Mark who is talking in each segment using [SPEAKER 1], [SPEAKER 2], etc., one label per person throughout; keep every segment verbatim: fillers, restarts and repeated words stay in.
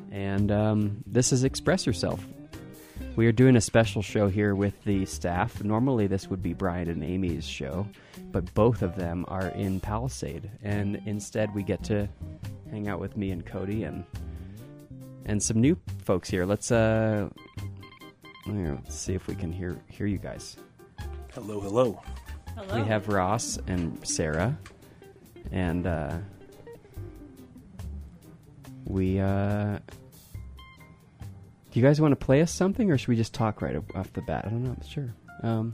[SPEAKER 1] And um, this is Express Yourself. We are doing a special show here with the staff. Normally this would be Brian and Amy's show, but both of them are in Palisade. And instead we get to hang out with me and Cody and and some new folks here. Let's uh, let's see if we can hear hear you guys.
[SPEAKER 2] Hello, hello.
[SPEAKER 3] Hello.
[SPEAKER 1] We have Ross and Sarah, and uh, we. Uh, do you guys want to play us something, or should we just talk right off the bat? I don't know. Sure. Um,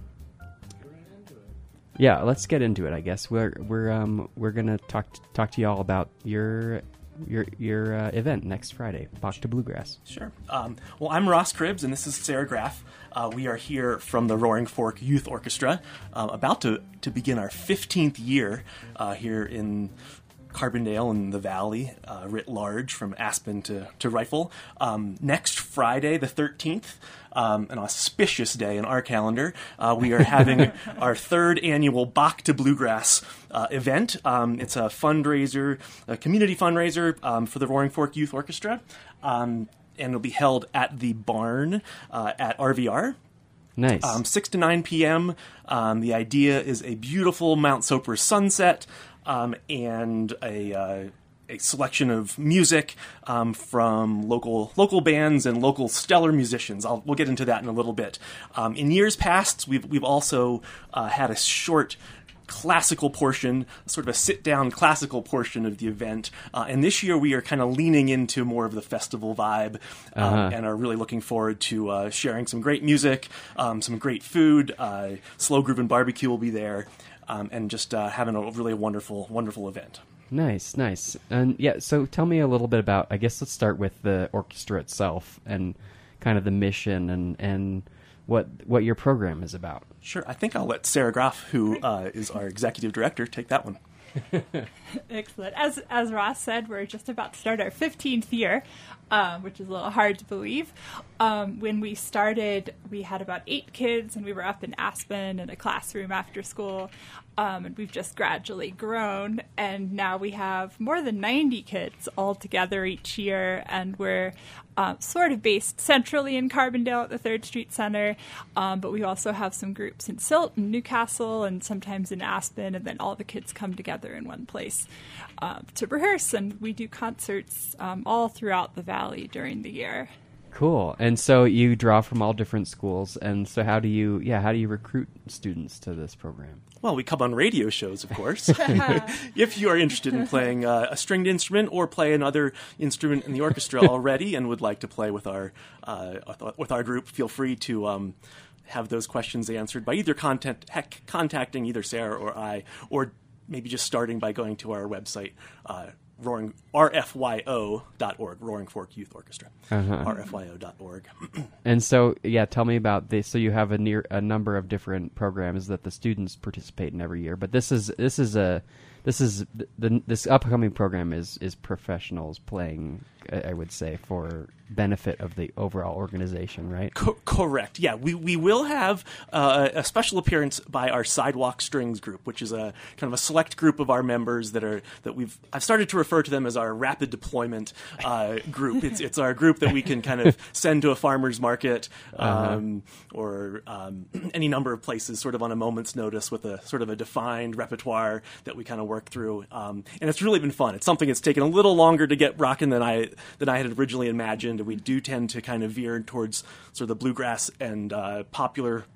[SPEAKER 1] yeah, let's get into it. I guess we're we're um, we're gonna talk talk to y'all about your your your uh, event next Friday, Bach to Bluegrass.
[SPEAKER 2] Sure. Um, well, I'm Ross Cribbs, and this is Sarah Graff. Uh, we are here from the Roaring Fork Youth Orchestra, uh, about to, to begin our fifteenth year uh, here in Carbondale and the Valley, uh, writ large, from Aspen to, to Rifle. Um, next Friday, the thirteenth, um, an auspicious day in our calendar, uh, we are having our third annual Bach to Bluegrass uh, event. Um, it's a fundraiser, a community fundraiser um, for the Roaring Fork Youth Orchestra. Um, and it'll be held at the barn uh, at R V R.
[SPEAKER 1] Nice.
[SPEAKER 2] Um, six to nine p.m. Um, the idea is a beautiful Mount Soper sunset um, and a, uh, a selection of music um, from local local bands and local stellar musicians. I'll, we'll get into that in a little bit. Um, in years past, we've we've also uh, had a short classical portion, sort of a sit-down classical portion of the event. Uh, and this year we are kind of leaning into more of the festival vibe um,
[SPEAKER 1] Uh-huh.
[SPEAKER 2] and are really looking forward to uh, sharing some great music, um, some great food. Uh, Slow Groove and Barbecue will be there, um, and just uh, having a really wonderful, wonderful event.
[SPEAKER 1] Nice, nice. And yeah, so tell me a little bit about, I guess let's start with the orchestra itself and kind of the mission and, and what what your program is about.
[SPEAKER 2] Sure. I think I'll let Sarah Graff, who uh, is our executive director, take that one.
[SPEAKER 3] Excellent. As as Ross said, we're just about to start our fifteenth year, um, which is a little hard to believe. Um, when we started, we had about eight kids, and we were up in Aspen in a classroom after school. Um, and we've just gradually grown, and now we have more than ninety kids all together each year, and we're uh, sort of based centrally in Carbondale at the Third Street Center, um, but we also have some groups in Silt and Newcastle and sometimes in Aspen, and then all the kids come together in one place uh, to rehearse, and we do concerts um, all throughout the Valley during the year.
[SPEAKER 1] Cool. And so you draw from all different schools, and so how do you, yeah, how do you recruit students to this program?
[SPEAKER 2] Well, we come on radio shows, of course. If you are interested in playing uh, a stringed instrument or play another instrument in the orchestra already and would like to play with our uh, with our group, feel free to um, have those questions answered by either contact, heck, contacting either Sarah or I, or maybe just starting by going to our website, uh, Roaring, R F Y O dot org, Roaring Fork Youth Orchestra,
[SPEAKER 1] Uh-huh.
[SPEAKER 2] R F Y O dot org.
[SPEAKER 1] And so, yeah, tell me about this. So you have a near a number of different programs that the students participate in every year, but this is this is a this is the, the this upcoming program is is professionals playing, I would say, for benefit of the overall organization, right?
[SPEAKER 2] Co- correct. Yeah, we we will have uh, a special appearance by our Sidewalk Strings group, which is a kind of a select group of our members that are that we've I've started to refer to them as our rapid deployment uh, group. It's it's our group that we can kind of send to a farmer's market um, uh-huh. or um, any number of places, sort of on a moment's notice, with a sort of a defined repertoire that we kind of work through. Um, and it's really been fun. It's something that's taken a little longer to get rocking than I than I had originally imagined. We do tend to kind of veer towards sort of the bluegrass and uh, popular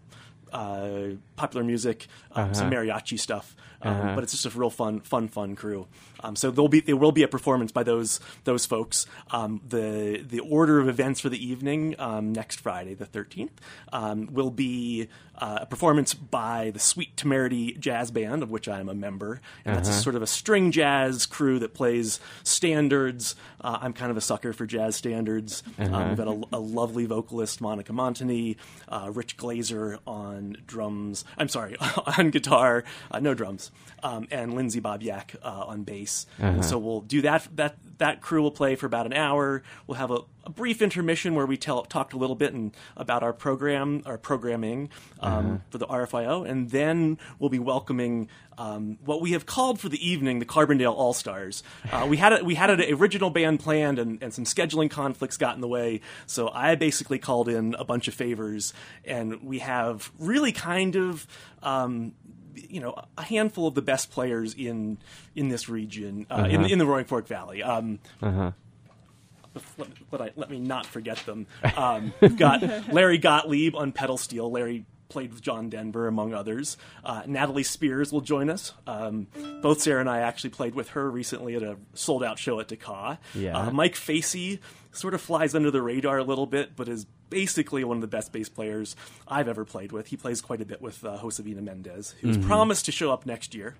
[SPEAKER 2] uh, popular music, um,
[SPEAKER 1] Uh-huh.
[SPEAKER 2] some mariachi stuff. Um,
[SPEAKER 1] Uh-huh.
[SPEAKER 2] But it's just a real fun, fun, fun crew. Um, so there'll be there will be a performance by those those folks. Um, the the order of events for the evening um, next Friday, the thirteenth, um, will be uh, a performance by the Sweet Temerity Jazz Band, of which I am a member, and that's a
[SPEAKER 1] Uh-huh.
[SPEAKER 2] sort of a string jazz crew that plays standards. Uh, I'm kind of a sucker for jazz standards.
[SPEAKER 1] Uh-huh.
[SPEAKER 2] Um, we've got a, a lovely vocalist, Monica Montany, uh, Rich Glazer on drums. I'm sorry, on guitar, uh, no drums, um, and Lindsay Bobyak uh, on bass.
[SPEAKER 1] Uh-huh.
[SPEAKER 2] And so we'll do that that that crew will play for about an hour. We'll have a, a brief intermission where we tell, talked a little bit and, about our program, our programming um, uh-huh. for the R F I O, and then we'll be welcoming um, what we have called for the evening the Carbondale All Stars. Uh, we had a, we had an original band planned, and, and some scheduling conflicts got in the way, so I basically called in a bunch of favors, and we have really kind of. Um, you know, a handful of the best players in in this region, uh, uh-huh. in, in the Roaring Fork Valley. Um, uh-huh. let, let, I, let me not forget them. Um, we've got Larry Gottlieb on pedal steel. Larry played with John Denver, among others. Uh, Natalie Spears will join us. Um, both Sarah and I actually played with her recently at a sold-out show at Dakar.
[SPEAKER 1] Yeah.
[SPEAKER 2] Uh, Mike Facey sort of flies under the radar a little bit, but is basically one of the best bass players I've ever played with. He plays quite a bit with uh, Josefina Mendez, who's mm-hmm. promised to show up next year.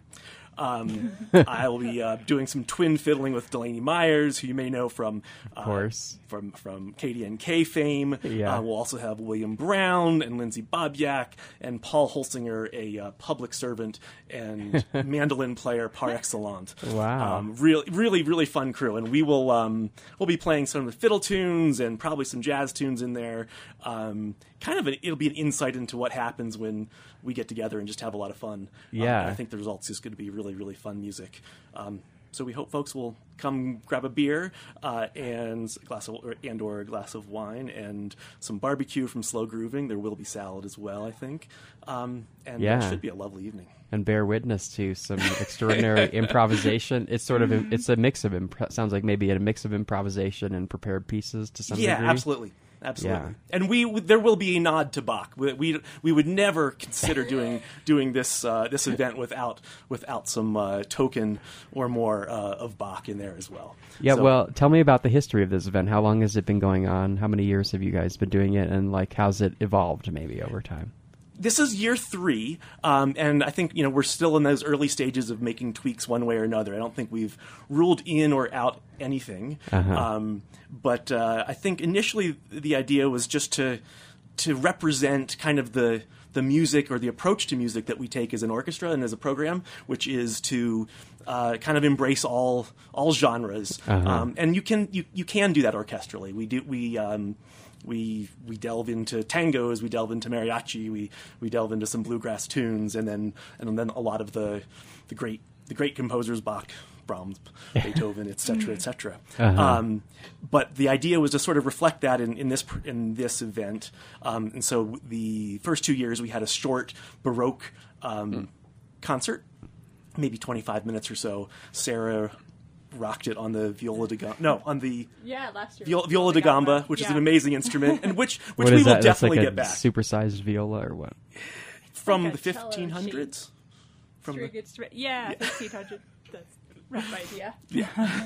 [SPEAKER 2] Um, I will be uh, doing some twin fiddling with Delaney Myers, who you may know from, uh,
[SPEAKER 1] of course,
[SPEAKER 2] from from K D N K fame.
[SPEAKER 1] Yeah.
[SPEAKER 2] Uh, we'll also have William Brown and Lindsay Bobyak and Paul Holsinger, a uh, public servant and mandolin player par excellence.
[SPEAKER 1] Wow!
[SPEAKER 2] Um, really, really, really fun crew, and we will um, we'll be playing some of the fiddle tunes and probably some jazz tunes in there. Um, kind of, a, it'll be an insight into what happens when we get together and just have a lot of fun.
[SPEAKER 1] Yeah,
[SPEAKER 2] um, I think the results is going to be really, really fun music. Um, so we hope folks will come grab a beer uh, and a glass of or, and or a glass of wine and some barbecue from Slow Grooving. There will be salad as well, I think. Um, and
[SPEAKER 1] yeah.
[SPEAKER 2] it should be a lovely evening.
[SPEAKER 1] And bear witness to some extraordinary improvisation. It's sort of it's a mix of imp- sounds like maybe a mix of improvisation and prepared pieces to some
[SPEAKER 2] yeah,
[SPEAKER 1] degree.
[SPEAKER 2] Yeah, absolutely. Absolutely,
[SPEAKER 1] yeah.
[SPEAKER 2] And we there will be a nod to Bach. We we, we would never consider doing doing this uh, this event without without some uh, token or more uh, of Bach in there as well.
[SPEAKER 1] Yeah,
[SPEAKER 2] so,
[SPEAKER 1] well, tell me about the history of this event. How long has it been going on? How many years have you guys been doing it? And like, how's it evolved maybe over time?
[SPEAKER 2] This is year three, um, and I think you know we're still in those early stages of making tweaks one way or another. I don't think we've ruled in or out anything,
[SPEAKER 1] uh-huh.
[SPEAKER 2] um, but uh, I think initially the idea was just to to represent kind of the the music or the approach to music that we take as an orchestra and as a program, which is to uh, kind of embrace all all genres,
[SPEAKER 1] uh-huh.
[SPEAKER 2] um, and you can you, you can do that orchestrally. We do we. Um, We we delve into tangos, we delve into mariachi, we, we delve into some bluegrass tunes, and then and then a lot of the the great the great composers, Bach, Brahms, Beethoven, et cetera, et cetera.
[SPEAKER 1] Uh-huh.
[SPEAKER 2] Um, but the idea was to sort of reflect that in, in this in this event. Um, and so the first two years we had a short Baroque um, mm. concert, maybe twenty-five minutes or so. Sarah rocked it on the viola da gamba. No, on the
[SPEAKER 3] yeah, last year
[SPEAKER 2] viola, viola da gamba, which
[SPEAKER 3] yeah.
[SPEAKER 2] is an amazing instrument, and which which
[SPEAKER 1] what
[SPEAKER 2] we
[SPEAKER 1] is
[SPEAKER 2] will
[SPEAKER 1] that?
[SPEAKER 2] definitely
[SPEAKER 1] That's like
[SPEAKER 2] get
[SPEAKER 1] a
[SPEAKER 2] back.
[SPEAKER 1] Supersized viola or what?
[SPEAKER 2] From
[SPEAKER 3] like
[SPEAKER 2] the fifteen hundreds. From
[SPEAKER 3] String
[SPEAKER 2] the,
[SPEAKER 3] instrument. Yeah, fifteen hundred. That's a rough idea.
[SPEAKER 2] Yeah.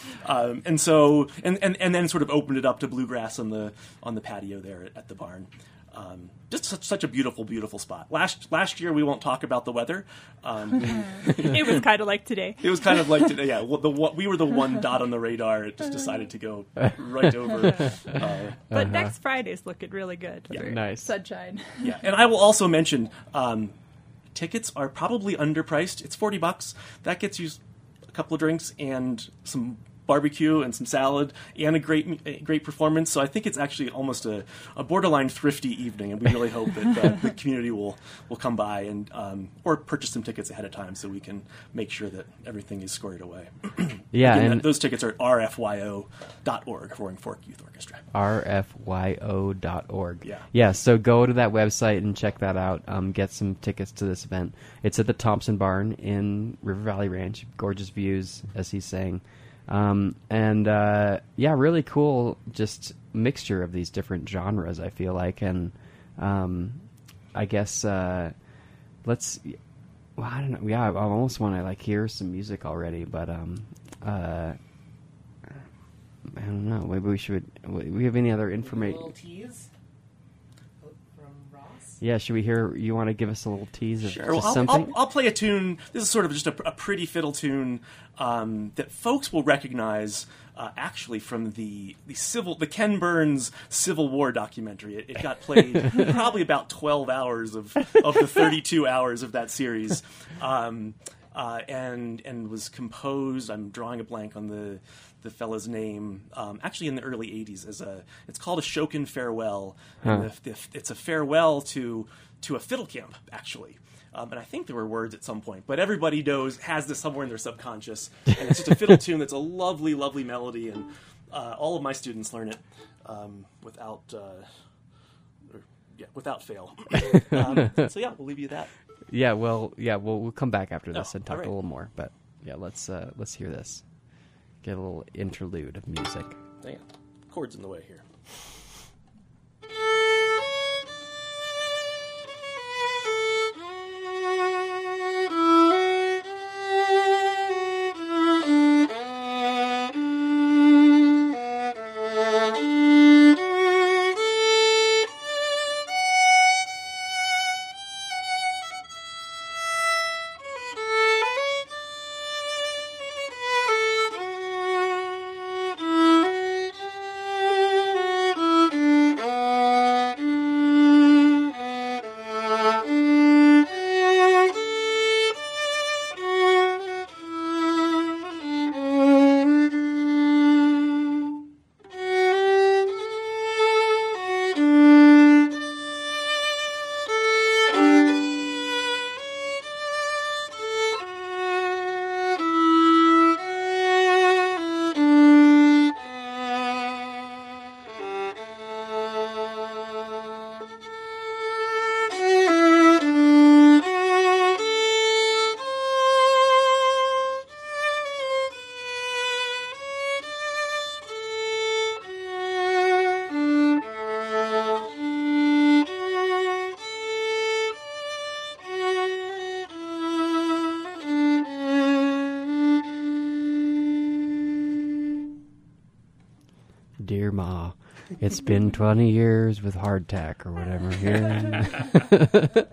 [SPEAKER 2] um, and so and, and and then sort of opened it up to bluegrass on the on the patio there at, at the barn. Um, just such, such a beautiful, beautiful spot. Last last year, we won't talk about the weather. Um,
[SPEAKER 3] it was kind of like today.
[SPEAKER 2] It was kind of like today. Yeah, well, the we were the one dot on the radar. It just decided to go right over. Uh,
[SPEAKER 3] but
[SPEAKER 1] uh-huh.
[SPEAKER 3] next Friday's looking really good.
[SPEAKER 2] Yeah,
[SPEAKER 1] nice
[SPEAKER 3] sunshine.
[SPEAKER 2] Yeah, and I will also mention um, tickets are probably underpriced. It's forty bucks. That gets you a couple of drinks and some barbecue and some salad and a great a great performance. So I think it's actually almost a, a borderline thrifty evening, and we really hope that uh, the community will, will come by and um, or purchase some tickets ahead of time so we can make sure that everything is squared away.
[SPEAKER 1] Yeah,
[SPEAKER 2] Again,
[SPEAKER 1] and
[SPEAKER 2] that, those tickets are r f y o dot org, Roaring Fork Youth Orchestra.
[SPEAKER 1] r f y o dot org.
[SPEAKER 2] Yeah.
[SPEAKER 1] Yeah, so go to that website and check that out. Um, get some tickets to this event. It's at the Thompson Barn in River Valley Ranch. Gorgeous views, as he's saying. Um, and, uh, yeah, really cool just mixture of these different genres, I feel like. And, um, I guess, uh, let's, well, I don't know. Yeah, I almost want to, like, hear some music already, but, um, uh, I don't know. Maybe we should, we have any other information?
[SPEAKER 4] A little tease from Ross?
[SPEAKER 1] Yeah, should we hear, you want to give us a little tease of
[SPEAKER 2] Sure.
[SPEAKER 1] just
[SPEAKER 2] Well, I'll,
[SPEAKER 1] something?
[SPEAKER 2] I'll, I'll play a tune. This is sort of just a, a pretty fiddle tune um, that folks will recognize uh, actually from the the civil the Ken Burns Civil War documentary. It, it got played probably about twelve hours of, of the thirty-two hours of that series. Um, uh, and and was composed. I'm drawing a blank on the the fellow's name. Um, actually, in the early eighties, as a it's called a Shokin farewell, and
[SPEAKER 1] Huh.
[SPEAKER 2] the, the, it's a farewell to to a fiddle camp, actually. Um, and I think there were words at some point, but everybody knows, has this somewhere in their subconscious. And it's just a fiddle tune that's a lovely, lovely melody, and uh, all of my students learn it um, without, uh, or, yeah, without fail. um, so yeah, we'll leave you that.
[SPEAKER 1] Yeah, well, yeah, we'll we'll come back after this
[SPEAKER 2] Oh,
[SPEAKER 1] and talk
[SPEAKER 2] all right.
[SPEAKER 1] a little more. But yeah, let's uh, let's hear this. Get a little interlude of music.
[SPEAKER 2] Dang it. Chords in the way here.
[SPEAKER 1] Dear Ma, it's been twenty years with hardtack or whatever here.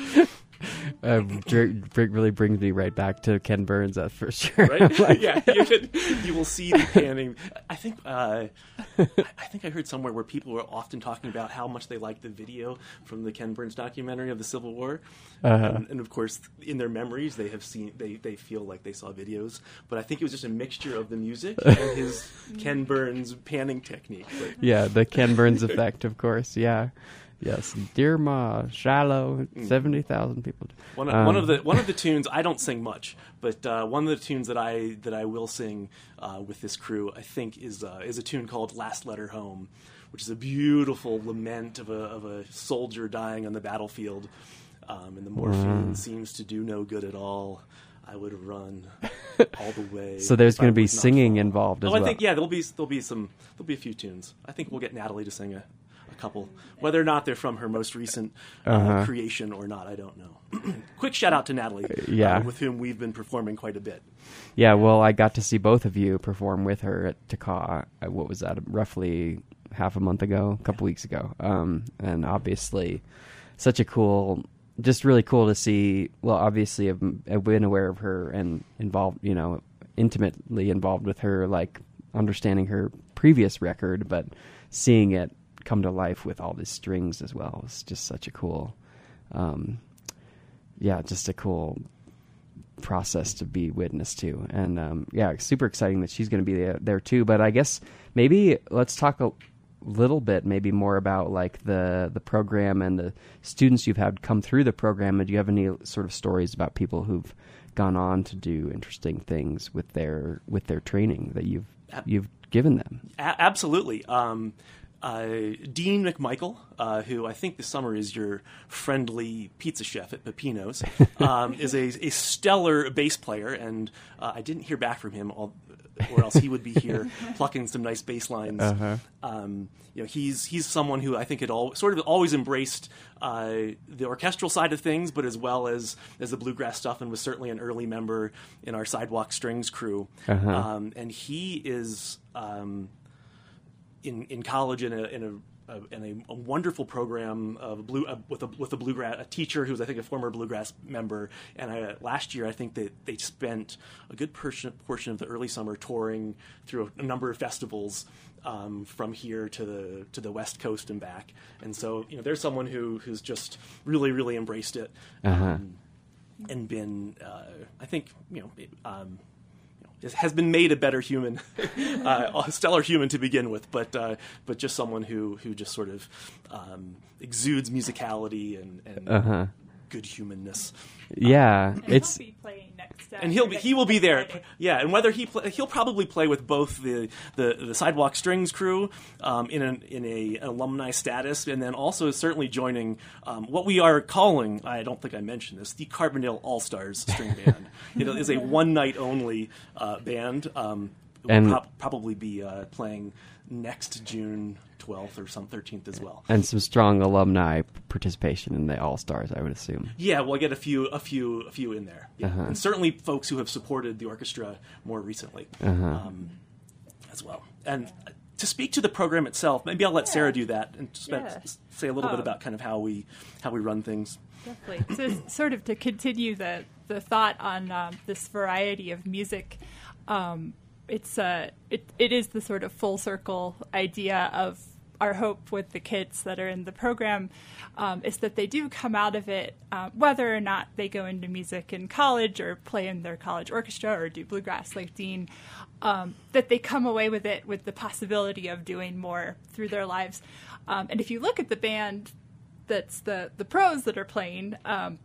[SPEAKER 1] uh, Drake, Drake really brings me right back to Ken Burns, that's for sure.
[SPEAKER 2] Right?
[SPEAKER 1] Like-
[SPEAKER 2] yeah, you, could, you will see the panning. I think uh, I think I heard somewhere where people were often talking about how much they liked the video from the Ken Burns documentary of the Civil War,
[SPEAKER 1] Uh-huh.
[SPEAKER 2] and, and of course, in their memories, they have seen they, they feel like they saw videos. But I think it was just a mixture of the music and his Ken Burns panning technique. But,
[SPEAKER 1] Yeah, the Ken Burns effect, of course. Yeah, yes. Dear Ma, shallow, seventy thousand people.
[SPEAKER 2] One of,
[SPEAKER 1] Um,
[SPEAKER 2] one of the one of the tunes I don't sing much, but uh, one of the tunes that I that I will sing uh, with this crew, I think, is uh, is a tune called "Last Letter Home," which is a beautiful lament of a of a soldier dying on the battlefield, um, and the morphine
[SPEAKER 1] Mm.
[SPEAKER 2] seems to do no good at all. I would run all the way.
[SPEAKER 1] So there's
[SPEAKER 2] if I
[SPEAKER 1] going to be
[SPEAKER 2] would not
[SPEAKER 1] singing
[SPEAKER 2] fall.
[SPEAKER 1] involved as
[SPEAKER 2] Oh, I
[SPEAKER 1] well.
[SPEAKER 2] think yeah, there'll be there'll be some there'll be a few tunes. I think we'll get Natalie to sing a, a couple, whether or not they're from her most recent uh,
[SPEAKER 1] Uh-huh.
[SPEAKER 2] creation or not. I don't know. Quick shout out to Natalie,
[SPEAKER 1] Yeah.
[SPEAKER 2] uh, with whom we've been performing quite a bit.
[SPEAKER 1] Yeah, well, I got to see both of you perform with her at Taka. uh, What was that? Roughly half a month ago, a couple weeks ago. Um, and obviously, such a cool, just really cool to see. Well, obviously, I've, I've been aware of her and involved, you know, intimately involved with her, like understanding her previous record, but seeing it come to life with all these strings as well. It's just such a cool, um, yeah, just a cool process to be witness to. And um, yeah, super exciting that she's going to be there, there too. But I guess maybe let's talk a little bit maybe more about like the the program and the students you've had come through the program. And do you have any sort of stories about people who've gone on to do interesting things with their with their training that you've you've given them?
[SPEAKER 2] A- absolutely. Um, uh, Dean McMichael, uh, who I think this summer is your friendly pizza chef at Pepino's, um, is a, a stellar bass player, and uh, I didn't hear back from him, all, or else he would be here plucking some nice bass lines.
[SPEAKER 1] Uh-huh.
[SPEAKER 2] Um, you know, he's he's someone who I think had all, sort of always embraced uh, the orchestral side of things, but as well as as the bluegrass stuff, and was certainly an early member in our Sidewalk Strings crew.
[SPEAKER 1] Uh-huh.
[SPEAKER 2] Um, and he is um, in in college in a in a Uh, and a, a wonderful program of blue uh, with a with a bluegrass a teacher who's I think a former bluegrass member. And I, last year I think that they spent a good portion portion of the early summer touring through a, a number of festivals um, from here to the to the West Coast and back. And so you know there's someone who who's just really really embraced it.
[SPEAKER 1] Uh-huh.
[SPEAKER 2] Um, and been, uh, I think, you know, um, has been made a better human, uh, a stellar human to begin with, but uh, but just someone who, who just sort of um, exudes musicality and, and
[SPEAKER 1] Uh-huh.
[SPEAKER 2] good humanness.
[SPEAKER 1] Yeah,
[SPEAKER 3] And
[SPEAKER 1] it's
[SPEAKER 3] he'll be playing next. Uh,
[SPEAKER 2] And he'll be,
[SPEAKER 3] next
[SPEAKER 2] he will be there,
[SPEAKER 3] Friday.
[SPEAKER 2] yeah. And whether he play, he'll probably play with both the, the, the Sidewalk Strings crew um, in an in a an alumni status, and then also certainly joining um, what we are calling, I don't think I mentioned this, the Carbondale All Stars String Band. It is a one night only uh, band. Um, it will
[SPEAKER 1] And-
[SPEAKER 2] prob- probably be uh, playing next June twelfth or some thirteenth as well.
[SPEAKER 1] and some strong alumni participation in the All Stars, I would assume.
[SPEAKER 2] Yeah, we'll get a few, a few, a few in there, yeah.
[SPEAKER 1] Uh-huh.
[SPEAKER 2] And certainly folks who have supported the orchestra more recently
[SPEAKER 1] Uh-huh.
[SPEAKER 2] um, as well. And uh, to speak to the program itself, maybe I'll let Sarah do that and just
[SPEAKER 3] Yeah.
[SPEAKER 2] s- say a little bit
[SPEAKER 3] Um,
[SPEAKER 2] about kind of how we how we run things.
[SPEAKER 3] Definitely. So it's sort of to continue the, the thought on um, this variety of music, um, it's uh, it, it is the sort of full circle idea of our hope with the kids that are in the program um, is that they do come out of it, uh, whether or not they go into music in college or play in their college orchestra or do bluegrass like Dean, um, that they come away with it with the possibility of doing more through their lives. Um, and if you look at the band, that's the, the pros that are playing, um,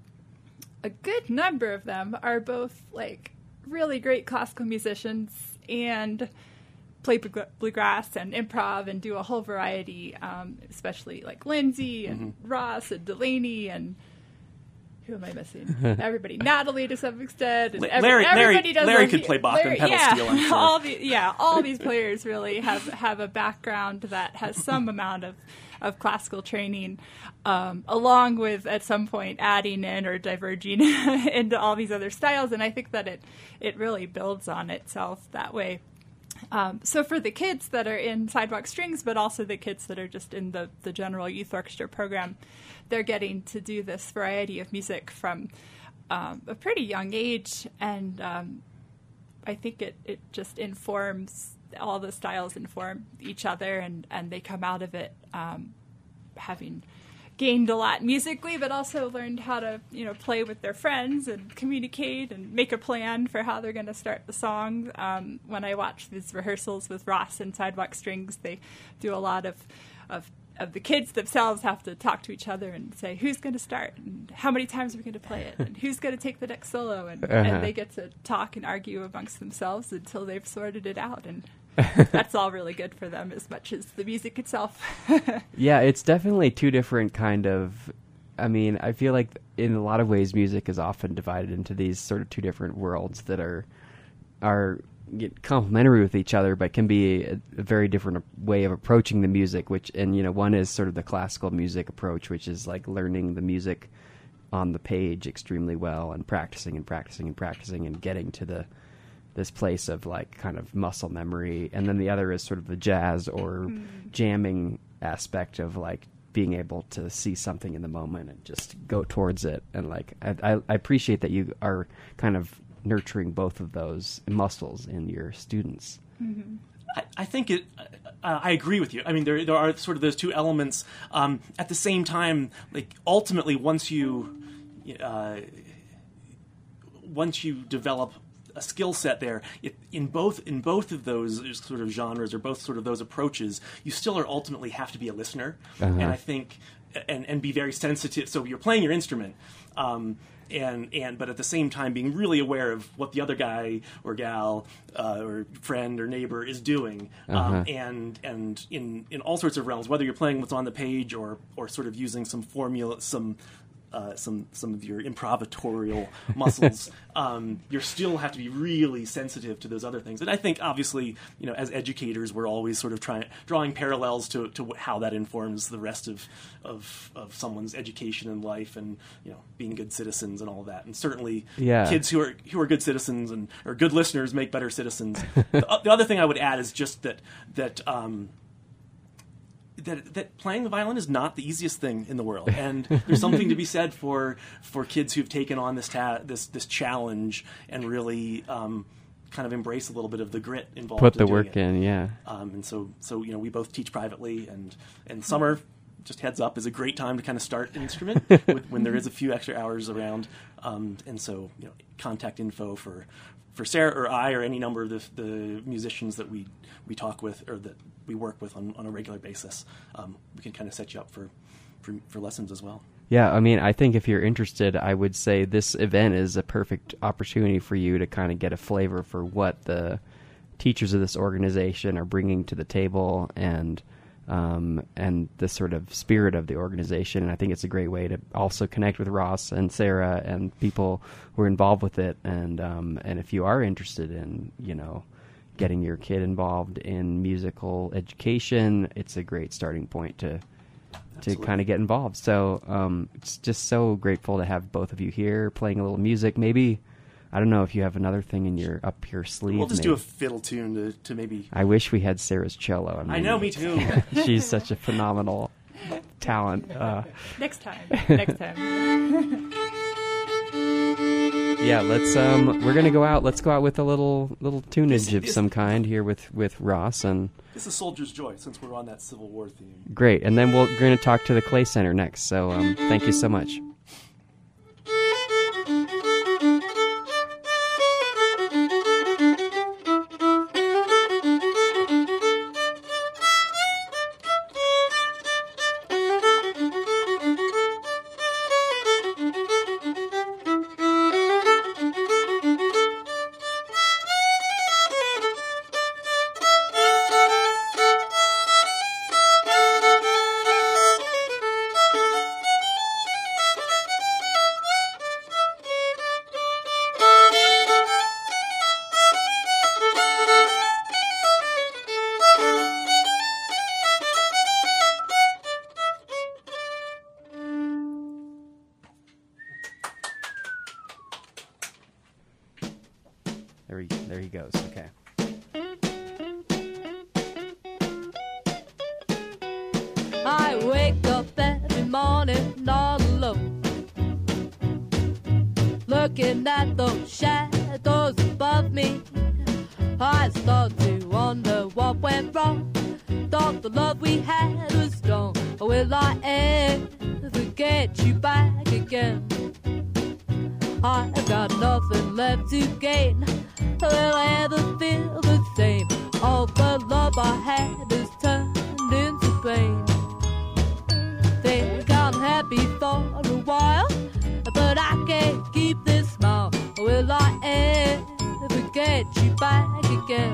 [SPEAKER 3] a good number of them are both like really great classical musicians and play blue- bluegrass and improv and do a whole variety, um, especially like Lindsay and Ross and Delaney and who am I missing? Everybody, Natalie to some extent. And
[SPEAKER 2] La-
[SPEAKER 3] every-
[SPEAKER 2] Larry- Larry-
[SPEAKER 3] everybody does
[SPEAKER 2] Larry
[SPEAKER 3] a-
[SPEAKER 2] could play Bach and pedal
[SPEAKER 3] yeah,
[SPEAKER 2] steel, I'm sure.
[SPEAKER 3] all the, yeah, all these players really have have a background that has some amount of of classical training, um, along with at some point adding in or diverging into all these other styles, and I think that it it really builds on itself that way. Um, so for the kids that are in Sidewalk Strings, but also the kids that are just in the, the general youth orchestra program, they're getting to do this variety of music from um, a pretty young age, and um, I think it, it just informs, all the styles inform each other, and, and they come out of it um, having gained a lot musically, but also learned how to, you know, play with their friends and communicate and make a plan for how they're going to start the song. Um, when I watch these rehearsals with Ross and Sidewalk Strings, they do a lot of, of, of the kids themselves have to talk to each other and say, who's going to start and how many times are we going to play it and who's going to take the next solo, and,
[SPEAKER 1] Uh-huh.
[SPEAKER 3] and they get to talk and argue amongst themselves until they've sorted it out, and that's all really good for them as much as the music itself.
[SPEAKER 1] Yeah, it's definitely two different kind of. I mean, I feel like in a lot of ways, music is often divided into these sort of two different worlds that are are get complementary with each other, but can be a, a very different way of approaching the music. Which, and you know, one is sort of the classical music approach, which is like learning the music on the page extremely well and practicing and practicing and practicing and getting to the this place of like kind of muscle memory. And then the other is sort of the jazz or
[SPEAKER 3] Mm.
[SPEAKER 1] jamming aspect of like being able to see something in the moment and just go towards it. And like I, I, I appreciate that you are kind of nurturing both of those muscles in your students.
[SPEAKER 2] I, I think it. Uh, I agree with you. I mean, there there are sort of those two elements. Um, at the same time, like ultimately, once you uh, once you develop a skill set there, it, in both in both of those sort of genres or both sort of those approaches, you still are ultimately have to be a listener,
[SPEAKER 1] Uh-huh.
[SPEAKER 2] and I think and and be very sensitive. So you're playing your instrument. Um, And, and but at the same time being really aware of what the other guy or gal uh, or friend or neighbor is doing, um,
[SPEAKER 1] Uh-huh.
[SPEAKER 2] and and in, in all sorts of realms, whether you're playing what's on the page or or sort of using some formula, some uh, some some of your improvisatorial muscles, um, you still have to be really sensitive to those other things. And I think obviously, you know, as educators, we're always sort of trying drawing parallels to to how that informs the rest of of of someone's education and life, and you know, being good citizens and all of that. And certainly,
[SPEAKER 1] Yeah.
[SPEAKER 2] kids who are who are good citizens and or good listeners make better citizens. the, the other thing I would add is just that that. Um, That, that playing the violin is not the easiest thing in the world, and there's something to be said for for kids who've taken on this ta- this this challenge and really um, kind of embrace a little bit of the grit involved.
[SPEAKER 1] Put the
[SPEAKER 2] in doing
[SPEAKER 1] work
[SPEAKER 2] it.
[SPEAKER 1] in, yeah.
[SPEAKER 2] Um, and so so you know, we both teach privately, and and summer just heads up, is a great time to kind of start an instrument with, when there is a few extra hours around. Um, and so, you know, contact info for for Sarah or I or any number of the, the musicians that we, we talk with or that we work with on, on a regular basis. Um, we can kind of set you up for, for, for lessons as well.
[SPEAKER 1] Yeah, I mean, I think if you're interested, I would say this event is a perfect opportunity for you to kind of get a flavor for what the teachers of this organization are bringing to the table and um, and the sort of spirit of the organization. And I think it's a great way to also connect with Ross and Sarah and people who are involved with it. And um, and if you are interested in, you know, getting your kid involved in musical education, it's a great starting point to to kind of get involved. So um, it's just so grateful to have both of you here playing a little music. Maybe, I don't know if you have another thing in your up your sleeve.
[SPEAKER 2] We'll just
[SPEAKER 1] maybe.
[SPEAKER 2] do a fiddle tune to, to maybe...
[SPEAKER 1] I wish we had Sarah's cello. I, mean,
[SPEAKER 2] I know, me too.
[SPEAKER 1] She's such a phenomenal talent. Uh,
[SPEAKER 3] Next time. Next time.
[SPEAKER 1] yeah, let's. Um, we're gonna go out. Let's go out with a little little tunage
[SPEAKER 2] This-
[SPEAKER 1] of
[SPEAKER 2] this-
[SPEAKER 1] some kind here with with Ross and.
[SPEAKER 2] This is Soldier's Joy, since we're on that Civil War theme.
[SPEAKER 1] Great, and then we'll, we're going to talk to the Clay Center next. So um, thank you so much. There he, there he goes. Okay.
[SPEAKER 5] I wake up every morning all alone, looking at those shadows above me. I start to wonder what went wrong. Thought the love we had was strong. Or will I ever get you back again? I've got nothing left to gain. Will I ever feel the same? All the love I had is turned into pain. Think I'm happy for a while, but I can't keep this smile. Will I ever get you back again?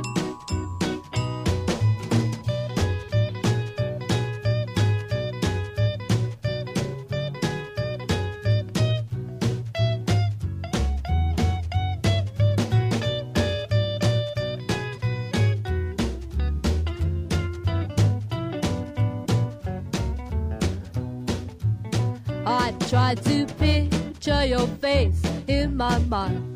[SPEAKER 5] I try to picture your face in my mind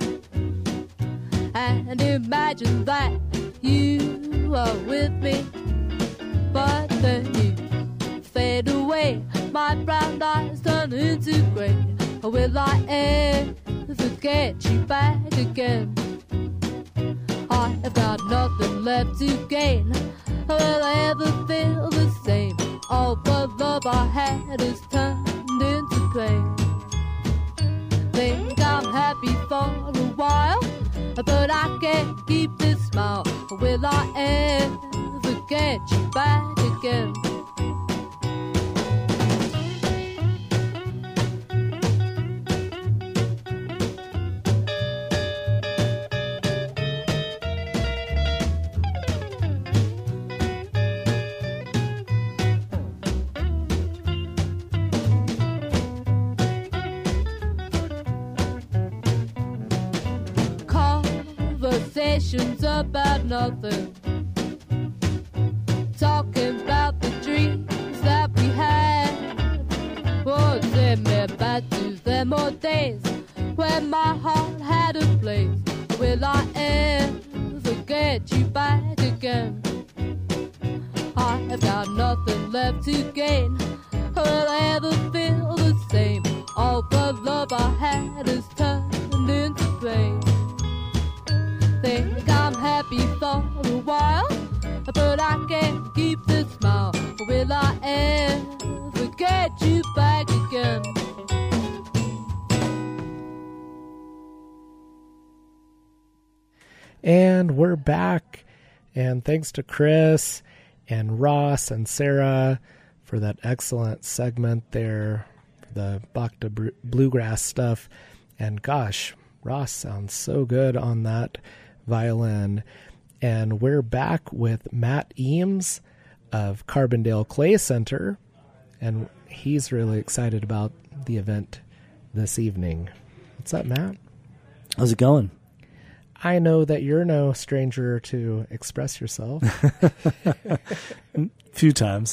[SPEAKER 5] and imagine that you are with me, but then you fade away. My brown eyes turn into grey. Will I ever get you back again? I have got nothing left to gain. Will I ever feel the same? All the love I had is turned into pain. Think I'm happy for a while, but I can't keep this smile. Will I ever get you back again? Conversations about nothing, talking about the dreams that we had. Oh, send me back to them old days when my heart had a place. Will I ever get you back again? I have got nothing left to gain. Will I ever feel the same? All the love I had is turned into pain. Think I'm happy for a while, but I can't keep this smile. Will I ever
[SPEAKER 6] And we're back. And thanks to Chris and Ross and Sarah for that excellent segment there, the Bacta Br- Bluegrass stuff. And gosh, Ross sounds so good on that violin. And we're back with Matt Eames of Carbondale Clay Center. And he's really excited about the event this evening. What's up, Matt?
[SPEAKER 7] How's it going?
[SPEAKER 6] I know that you're no stranger to express yourself.
[SPEAKER 7] A few times.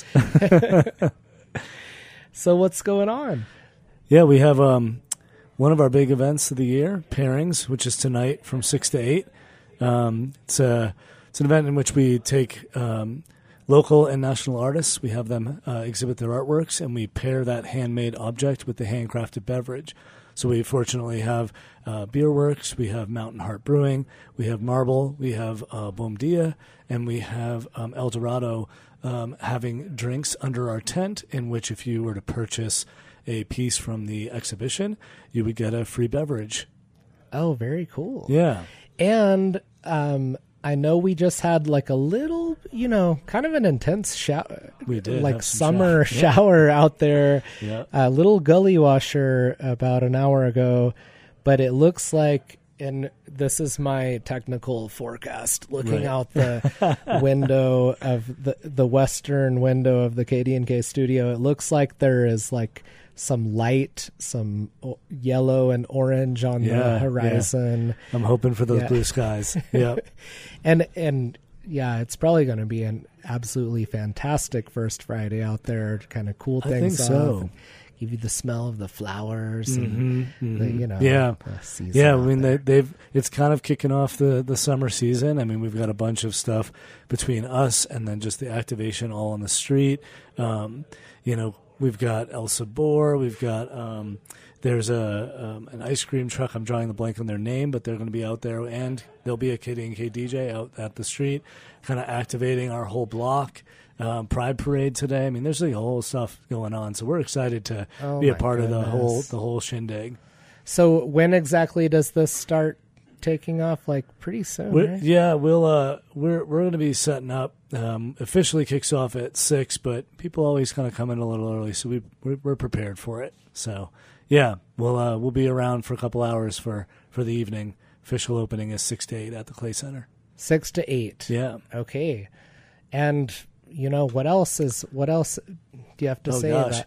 [SPEAKER 6] So what's going on?
[SPEAKER 7] Yeah, we have um, one of our big events of the year, Pairings, which is tonight from six to eight. Um, it's, a, it's an event in which we take um, local and national artists. We have them uh, exhibit their artworks, and we pair that handmade object with the handcrafted beverage. So we fortunately have uh, Beer Works, we have Mountain Heart Brewing, we have Marble, we have uh, Bom Dia, and we have um, El Dorado um, having drinks under our tent, in which if you were to purchase a piece from the exhibition, you would get a free beverage.
[SPEAKER 6] Oh, very cool.
[SPEAKER 7] Yeah.
[SPEAKER 6] And um, I know we just had like a little, you know, kind of an intense shower.
[SPEAKER 7] We did
[SPEAKER 6] like
[SPEAKER 7] have some
[SPEAKER 6] summer
[SPEAKER 7] shower,
[SPEAKER 6] shower out there.
[SPEAKER 7] Yeah.
[SPEAKER 6] A little gully washer about an hour ago, but it looks like, and this is my technical forecast, looking
[SPEAKER 7] Right.
[SPEAKER 6] out the window of the the western window of the K D and K studio. It looks like there is like some light, some o- yellow and orange on
[SPEAKER 7] Yeah,
[SPEAKER 6] the
[SPEAKER 7] yeah.
[SPEAKER 6] horizon.
[SPEAKER 7] I'm hoping for those
[SPEAKER 6] Yeah.
[SPEAKER 7] blue skies. Yeah.
[SPEAKER 6] And and yeah, it's probably going to be an absolutely fantastic first Friday out there to kind of cool
[SPEAKER 7] I
[SPEAKER 6] things
[SPEAKER 7] think
[SPEAKER 6] off.
[SPEAKER 7] so.
[SPEAKER 6] And give you the smell of the flowers and
[SPEAKER 7] Mhm,
[SPEAKER 6] the,
[SPEAKER 7] mhm.
[SPEAKER 6] you know,
[SPEAKER 7] Yeah.
[SPEAKER 6] the season
[SPEAKER 7] Yeah, I
[SPEAKER 6] out
[SPEAKER 7] mean they,
[SPEAKER 6] there.
[SPEAKER 7] they've it's kind of kicking off the, the summer season. I mean we've got a bunch of stuff between us and then just the activation all on the street. Um, you know, we've got El Sabor, we've got um, there's a um, an ice cream truck. I'm drawing the blank on their name, but they're going to be out there, and there'll be a K D and K D J out at the street, kind of activating our whole block. Um, Pride Parade today. I mean, there's like a whole stuff going on, so we're excited to
[SPEAKER 6] Oh
[SPEAKER 7] be a
[SPEAKER 6] my
[SPEAKER 7] part of the whole
[SPEAKER 6] goodness.
[SPEAKER 7] the whole shindig.
[SPEAKER 6] So when exactly does this start taking off? Like pretty soon,
[SPEAKER 7] We're,
[SPEAKER 6] right?
[SPEAKER 7] yeah, we'll uh, we're we're going to be setting up. Um, officially kicks off at six, but people always kind of come in a little early, so we we're, we're prepared for it. So yeah, we'll uh, we'll be around for a couple hours for, for the evening. Official opening is six to eight at the Clay Center.
[SPEAKER 6] Six to eight.
[SPEAKER 7] Yeah.
[SPEAKER 6] Okay. And you know what else is? What else do you have to
[SPEAKER 7] Oh,
[SPEAKER 6] say?
[SPEAKER 7] gosh.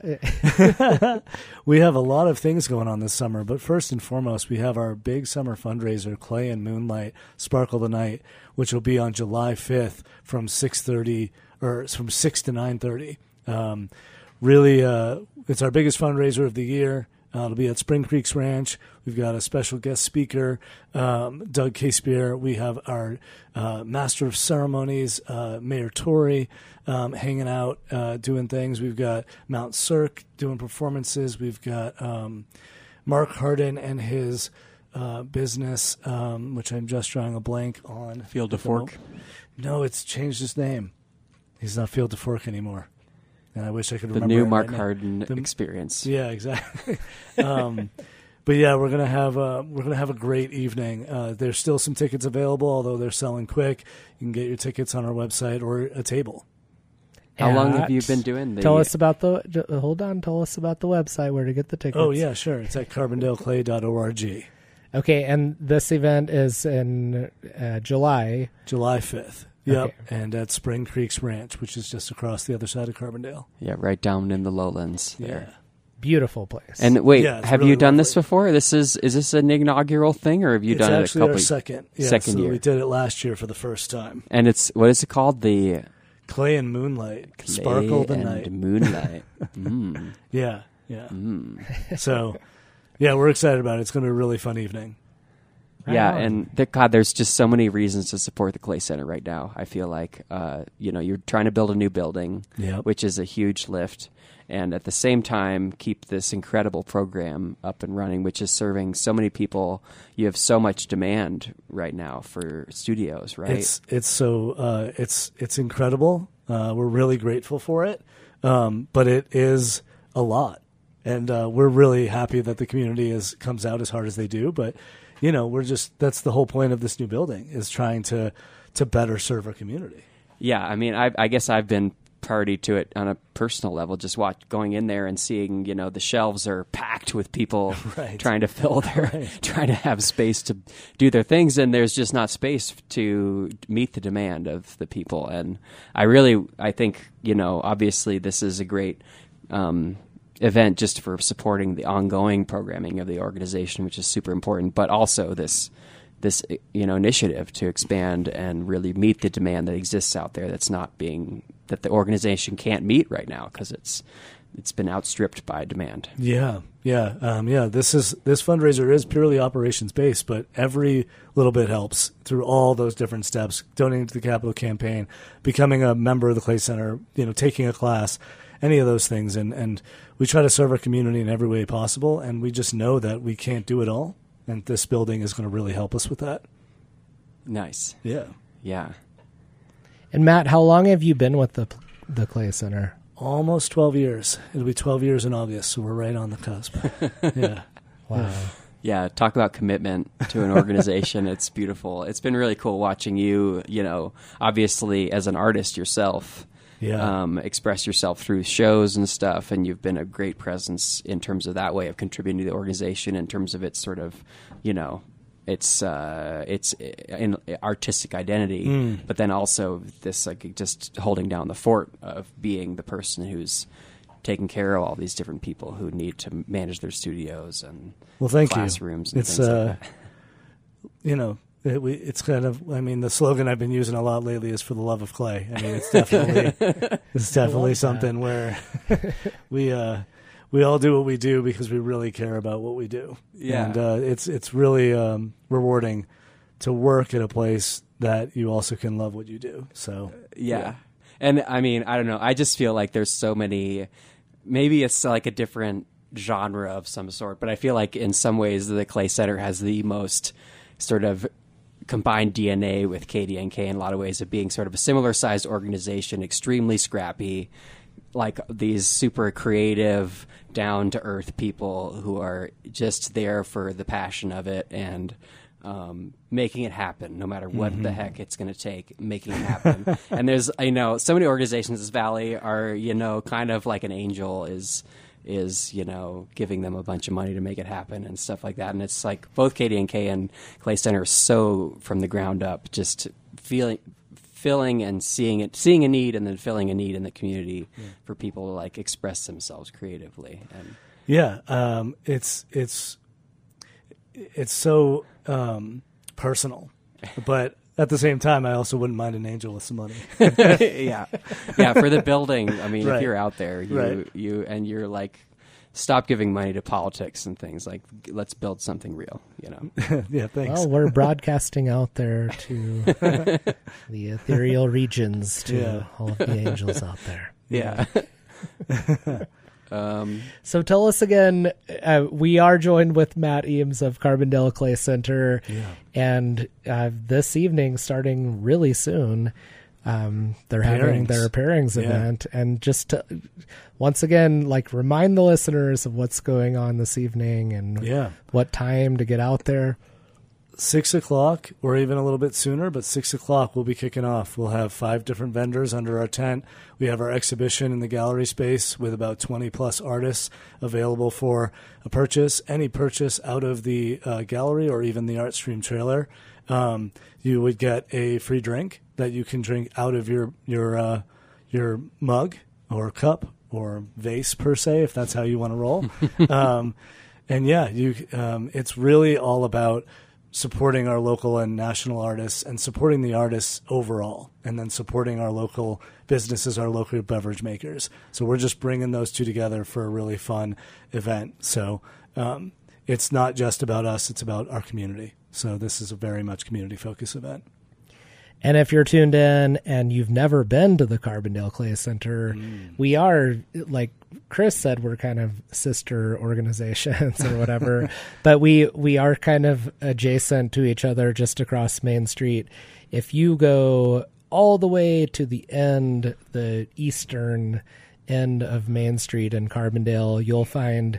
[SPEAKER 6] About
[SPEAKER 7] We have a lot of things going on this summer, but first and foremost, we have our big summer fundraiser, Clay and Moonlight Sparkle the Night, which will be on July fifth from six thirty or from six to nine thirty. Um, really, uh, it's our biggest fundraiser of the year. Uh, it'll be at Spring Creeks Ranch. We've got a special guest speaker, um, Doug Casebeer. We have our uh, Master of Ceremonies, uh, Mayor Tory, um, hanging out, uh, doing things. We've got Mount Cirque doing performances. We've got um, Mark Harden and his uh, business, um, which I'm just drawing a blank on.
[SPEAKER 1] Field of
[SPEAKER 7] at the mo-
[SPEAKER 1] Fork.
[SPEAKER 7] No, it's changed his name. He's not Field of Fork anymore. And I wish I could
[SPEAKER 1] The
[SPEAKER 7] remember
[SPEAKER 1] new
[SPEAKER 7] it
[SPEAKER 1] Mark
[SPEAKER 7] right now.
[SPEAKER 1] Harden
[SPEAKER 7] The-
[SPEAKER 1] experience.
[SPEAKER 7] Yeah, exactly. um, but yeah, we're gonna have a, we're gonna have a great evening. Uh, there's still some tickets available, although they're selling quick. You can get your tickets on our website or a table.
[SPEAKER 1] How long have
[SPEAKER 6] At-
[SPEAKER 1] you been doing the?
[SPEAKER 6] Tell us about the. j- Hold on. Tell us about the website where to get the tickets.
[SPEAKER 7] Oh yeah, sure. It's at carbondale clay dot org.
[SPEAKER 6] Okay, and this event is in uh, July.
[SPEAKER 7] July fifth. Yep,
[SPEAKER 6] Okay.
[SPEAKER 7] and at Spring Creeks Ranch, which is just across the other side of Carbondale.
[SPEAKER 1] Yeah, right down in the lowlands there.
[SPEAKER 6] Beautiful place.
[SPEAKER 1] And wait,
[SPEAKER 7] Yeah, it's
[SPEAKER 1] have
[SPEAKER 7] really
[SPEAKER 1] you done this
[SPEAKER 7] lovely.
[SPEAKER 1] before? This is is this an inaugural thing, or have you
[SPEAKER 7] It's
[SPEAKER 1] done it a
[SPEAKER 7] actually
[SPEAKER 1] couple?
[SPEAKER 7] our second. Yeah,
[SPEAKER 1] second
[SPEAKER 7] so
[SPEAKER 1] year.
[SPEAKER 7] we did it last year for the first time.
[SPEAKER 1] And it's what is it called? The
[SPEAKER 7] Clay and Moonlight, Sparkle the
[SPEAKER 1] Clay
[SPEAKER 7] Night.
[SPEAKER 1] and Moonlight. mm.
[SPEAKER 7] Yeah, yeah.
[SPEAKER 1] Mm.
[SPEAKER 7] So, yeah, we're excited about it. It's going to be a really fun evening.
[SPEAKER 1] Yeah,
[SPEAKER 6] Right on.
[SPEAKER 1] and the, God, there's just so many reasons to support the Clay Center right now. I feel like, uh, you know, you're trying to build a new building,
[SPEAKER 7] Yep.
[SPEAKER 1] which is a huge lift, and at the same time, keep this incredible program up and running, which is serving so many people. You have so much demand right now for studios, right?
[SPEAKER 7] It's it's so uh, it's it's incredible. Uh, we're really grateful for it, um, but it is a lot, and uh, we're really happy that the community is comes out as hard as they do. But you know, we're just, that's the whole point of this new building, is trying to, to better serve our community.
[SPEAKER 1] Yeah, I mean, I, I guess I've been party to it on a personal level, just watch going in there and seeing, you know, the shelves are packed with people
[SPEAKER 7] right.
[SPEAKER 1] trying to fill their,
[SPEAKER 7] right.
[SPEAKER 1] trying to have space to do their things, and there's just not space to meet the demand of the people. And I really, I think, you know, obviously this is a great um, event just for supporting the ongoing programming of the organization, which is super important, but also this this you know initiative to expand and really meet the demand that exists out there that's not being that the organization can't meet right now because it's it's been outstripped by demand.
[SPEAKER 7] Yeah, yeah, um, yeah. This is this fundraiser is purely operations based, but every little bit helps through all those different steps: donating to the Capital Campaign, becoming a member of the Clay Center, you know, taking a class, any of those things, and and we try to serve our community in every way possible. And we just know that we can't do it all. And this building is going to really help us with that.
[SPEAKER 1] Nice.
[SPEAKER 7] Yeah.
[SPEAKER 1] Yeah.
[SPEAKER 6] And Matt, how long have you been with the the Clay Center?
[SPEAKER 7] Almost twelve years. It'll be twelve years in August, so we're right on the cusp. Yeah.
[SPEAKER 6] Wow.
[SPEAKER 1] Yeah, talk about commitment to an organization. It's beautiful. It's been really cool watching you, you know, obviously as an artist yourself,
[SPEAKER 7] Yeah.
[SPEAKER 1] um, express yourself through shows and stuff, and you've been a great presence in terms of that way of contributing to the organization, in terms of its sort of, you know, its uh, its in artistic identity,
[SPEAKER 7] Mm.
[SPEAKER 1] but then also this like just holding down the fort of being the person who's taking care of all these different people who need to manage their studios and
[SPEAKER 7] Well, thank
[SPEAKER 1] classrooms
[SPEAKER 7] you.
[SPEAKER 1] and
[SPEAKER 7] It's
[SPEAKER 1] things
[SPEAKER 7] uh,
[SPEAKER 1] like that.
[SPEAKER 7] you know, it, we, it's kind of. I mean, the slogan I've been using a lot lately is "For the love of clay." I mean, it's definitely it's definitely something where we uh, we all do what we do because we really care about what we do.
[SPEAKER 1] Yeah.
[SPEAKER 7] And uh, it's it's really um, rewarding to work at a place that you also can love what you do. So
[SPEAKER 1] Yeah. And I mean, I don't know. I just feel like there's so many, maybe it's like a different genre of some sort, but I feel like in some ways the Clay Center has the most sort of combined D N A with K D N K in a lot of ways of being sort of a similar sized organization, extremely scrappy, like these super creative, down to earth people who are just there for the passion of it and um, making it happen, no matter what
[SPEAKER 7] Mm-hmm.
[SPEAKER 1] the heck it's going to take, making it happen. And there's, you know, so many organizations in this valley are, you know, kind of like an angel is, is, you know, giving them a bunch of money to make it happen and stuff like that. And it's like both K D N K and Clay Center are so from the ground up, just feeling, filling and seeing it, seeing a need and then filling a need in the community yeah. for people to like express themselves creatively. And
[SPEAKER 7] yeah, um, it's, it's, it's so um, personal, but at the same time, I also wouldn't mind an angel with some money.
[SPEAKER 1] yeah, yeah. For the building, I mean,
[SPEAKER 7] Right.
[SPEAKER 1] if you're out there, you,
[SPEAKER 7] Right.
[SPEAKER 1] you, and you're like, stop giving money to politics and things. Like, let's build something real. You know.
[SPEAKER 7] Yeah, thanks.
[SPEAKER 6] Well, we're broadcasting out there to the ethereal regions, to
[SPEAKER 7] Yeah.
[SPEAKER 6] all of the angels out there.
[SPEAKER 1] Yeah. um,
[SPEAKER 6] So tell us again, uh, we are joined with Matt Eames of Carbondale Clay Center,
[SPEAKER 7] Yeah.
[SPEAKER 6] and uh, this evening, starting really soon, um, they're having
[SPEAKER 7] Pairings.
[SPEAKER 6] their pairings
[SPEAKER 7] Yeah.
[SPEAKER 6] event. And just to, once again, like remind the listeners of what's going on this evening and
[SPEAKER 7] Yeah.
[SPEAKER 6] what time to get out there.
[SPEAKER 7] Six o'clock, or even a little bit sooner, but six o'clock we'll be kicking off. We'll have five different vendors under our tent. We have our exhibition in the gallery space with about twenty plus artists available for a purchase. Any purchase out of the uh, gallery or even the ArtStream trailer, um, you would get a free drink that you can drink out of your your uh, your mug or cup or vase per se, if that's how you want to roll. um, and yeah, you um, it's really all about supporting our local and national artists and supporting the artists overall, and then supporting our local businesses, our local beverage makers. So we're just bringing those two together for a really fun event. So um, it's not just about us, it's about our community. So this is a very much community-focused event.
[SPEAKER 6] And if you're tuned in and you've never been to the Carbondale Clay Center, mm. we are, like Chris said, we're kind of sister organizations or whatever, but we, we are kind of adjacent to each other just across Main Street. If you go all the way to the end, the eastern end of Main Street in Carbondale, you'll find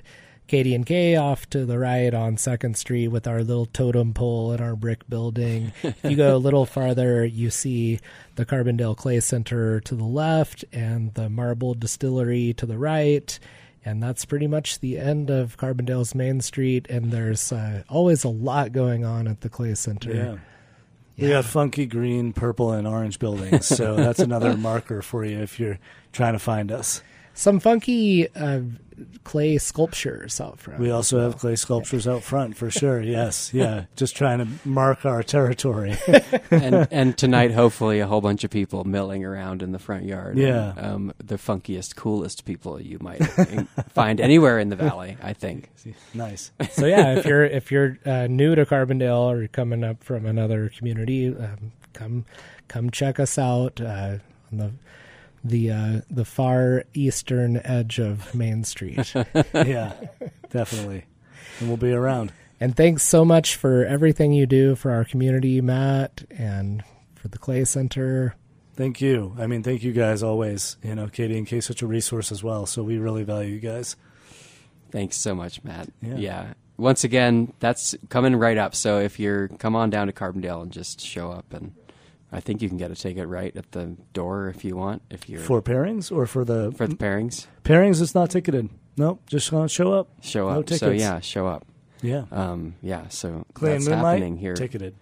[SPEAKER 6] K D and K off to the right on second Street with our little totem pole and our brick building. If you go a little farther, you see the Carbondale Clay Center to the left and the Marble Distillery to the right. And that's pretty much the end of Carbondale's Main Street. And there's uh, always a lot going on at the Clay Center.
[SPEAKER 7] Yeah. We got funky green, purple, and orange buildings. So that's another marker for you if you're trying to find us.
[SPEAKER 6] Some funky uh, clay sculptures out front.
[SPEAKER 7] We also have clay sculptures out front, for sure. Yes, yeah. Just trying to mark our territory.
[SPEAKER 1] and, and tonight, hopefully, a whole bunch of people milling around in the front yard.
[SPEAKER 7] Yeah.
[SPEAKER 1] And, um, the funkiest, coolest people you might find anywhere in the valley, I think.
[SPEAKER 7] Nice.
[SPEAKER 6] So yeah, if you're if you're uh, new to Carbondale or you're coming up from another community, um, come come check us out uh, on the the uh, the far eastern edge of Main Street.
[SPEAKER 7] Yeah, definitely. And we'll be around.
[SPEAKER 6] And thanks so much for everything you do for our community, Matt, and for the Clay Center.
[SPEAKER 7] Thank you. I mean, thank you guys always. You know, K D and K is such a resource as well, so we really value you guys.
[SPEAKER 1] Thanks so much, Matt.
[SPEAKER 7] Yeah.
[SPEAKER 1] yeah. Once again, that's coming right up. So if you're, come on down to Carbondale and just show up, and I think you can get a ticket right at the door if you want. If you're
[SPEAKER 7] For pairings or for the...
[SPEAKER 1] for the pairings,
[SPEAKER 7] Pairings, it's not ticketed. Nope, just gonna show up.
[SPEAKER 1] show
[SPEAKER 7] No
[SPEAKER 1] up.
[SPEAKER 7] tickets.
[SPEAKER 1] So yeah, show up.
[SPEAKER 7] Yeah.
[SPEAKER 1] Um, yeah. So
[SPEAKER 7] Clay and
[SPEAKER 1] that's
[SPEAKER 7] Moonlight,
[SPEAKER 1] happening here.
[SPEAKER 7] ticketed.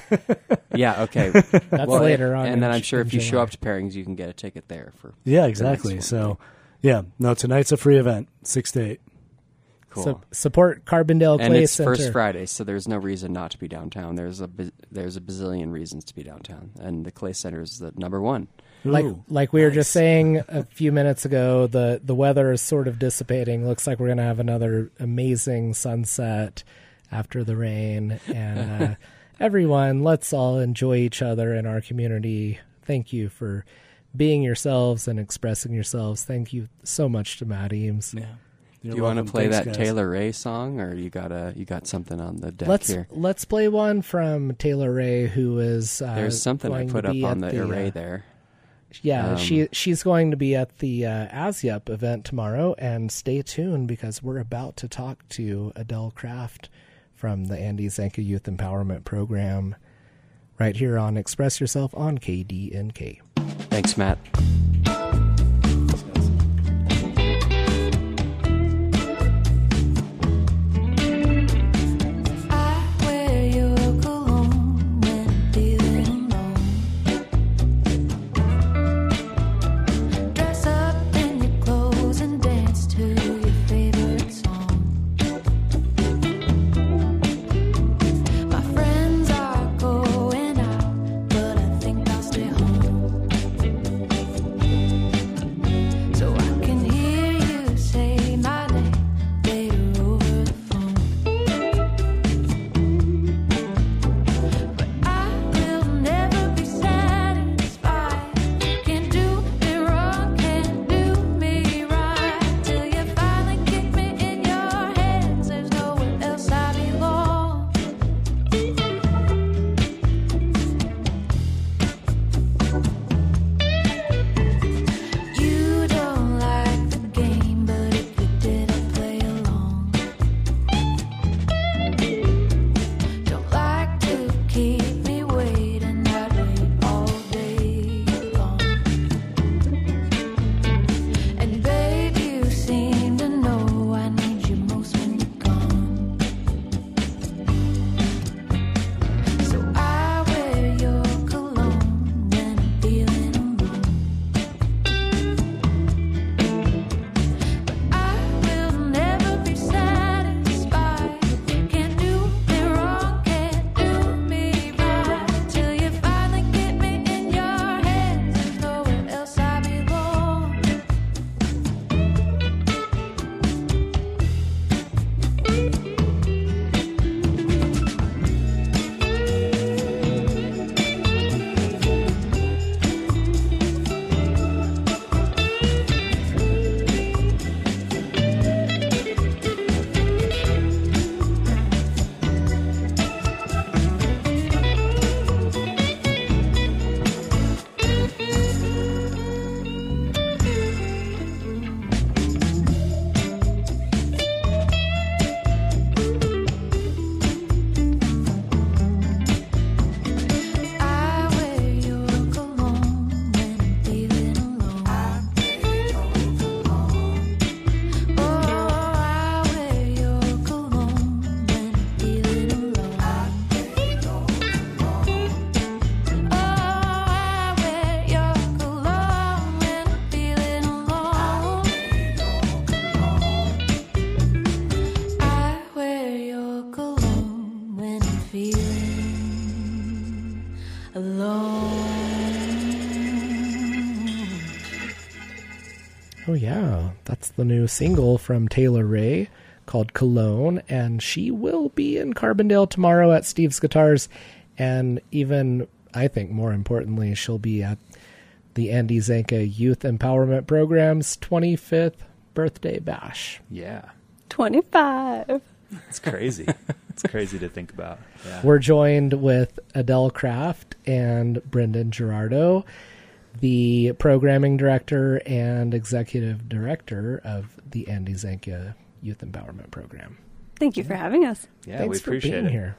[SPEAKER 1] Yeah. Okay.
[SPEAKER 6] That's
[SPEAKER 1] Well,
[SPEAKER 6] later on.
[SPEAKER 1] And
[SPEAKER 6] in
[SPEAKER 1] then I'm
[SPEAKER 6] J-
[SPEAKER 1] sure
[SPEAKER 6] in
[SPEAKER 1] if you show
[SPEAKER 6] July.
[SPEAKER 1] up to pairings, you can get a ticket there for.
[SPEAKER 7] Yeah,
[SPEAKER 1] the
[SPEAKER 7] exactly.
[SPEAKER 1] next
[SPEAKER 7] So,
[SPEAKER 1] one.
[SPEAKER 7] yeah. No, tonight's a free event, six to eight.
[SPEAKER 1] Cool.
[SPEAKER 6] So, support Carbondale
[SPEAKER 1] and
[SPEAKER 6] Clay
[SPEAKER 1] it's
[SPEAKER 6] Center.
[SPEAKER 1] First Friday, so there's no reason not to be downtown. There's a ba- there's a bazillion reasons to be downtown, and the Clay Center is the number one.
[SPEAKER 6] Like
[SPEAKER 7] Ooh,
[SPEAKER 6] like we were
[SPEAKER 7] nice.
[SPEAKER 6] just saying a few minutes ago, the, the weather is sort of dissipating. Looks like we're going to have another amazing sunset after the rain. And uh, everyone, let's all enjoy each other in our community. Thank you for being yourselves and expressing yourselves. Thank you so much to Matt Eames.
[SPEAKER 7] Yeah. You're
[SPEAKER 1] Do you want to
[SPEAKER 7] welcome.
[SPEAKER 1] play
[SPEAKER 7] Thanks,
[SPEAKER 1] that
[SPEAKER 7] guys.
[SPEAKER 1] Taylor Ray song, or you got a you got something on the deck
[SPEAKER 6] Let's
[SPEAKER 1] here?
[SPEAKER 6] let's play one from Taylor Ray, who is uh,
[SPEAKER 1] There's something I
[SPEAKER 6] going to
[SPEAKER 1] put up
[SPEAKER 6] be
[SPEAKER 1] on
[SPEAKER 6] at
[SPEAKER 1] the, array
[SPEAKER 6] uh,
[SPEAKER 1] there.
[SPEAKER 6] Yeah,
[SPEAKER 1] Um,
[SPEAKER 6] she she's going to be at the uh, ASYUP event tomorrow, and stay tuned because we're about to talk to Adele Kraft from the Andy Zanka Youth Empowerment Program right here on Express Yourself on K D N K.
[SPEAKER 1] Thanks, Matt.
[SPEAKER 8] I wear your cologne when feeling alone. Dress up in your clothes and dance to your favorite song. My friends are going out, but I think I'll stay home.
[SPEAKER 6] Oh, yeah. That's the new single from Taylor Ray called Cologne, and she will be in Carbondale tomorrow at Steve's Guitars. And even, I think more importantly, she'll be at the Andy Zanka Youth Empowerment Program's twenty-fifth birthday bash.
[SPEAKER 9] Yeah.
[SPEAKER 5] twenty-five.
[SPEAKER 9] It's crazy. It's crazy to think about. Yeah.
[SPEAKER 6] We're joined with Adele Kraft and Brendan Gerardo, the programming director and executive director of the Andy Zanka Youth Empowerment Program.
[SPEAKER 5] Thank you for having us.
[SPEAKER 9] Yeah,
[SPEAKER 6] Thanks
[SPEAKER 9] we
[SPEAKER 6] for
[SPEAKER 9] appreciate
[SPEAKER 6] being
[SPEAKER 9] it.
[SPEAKER 6] here.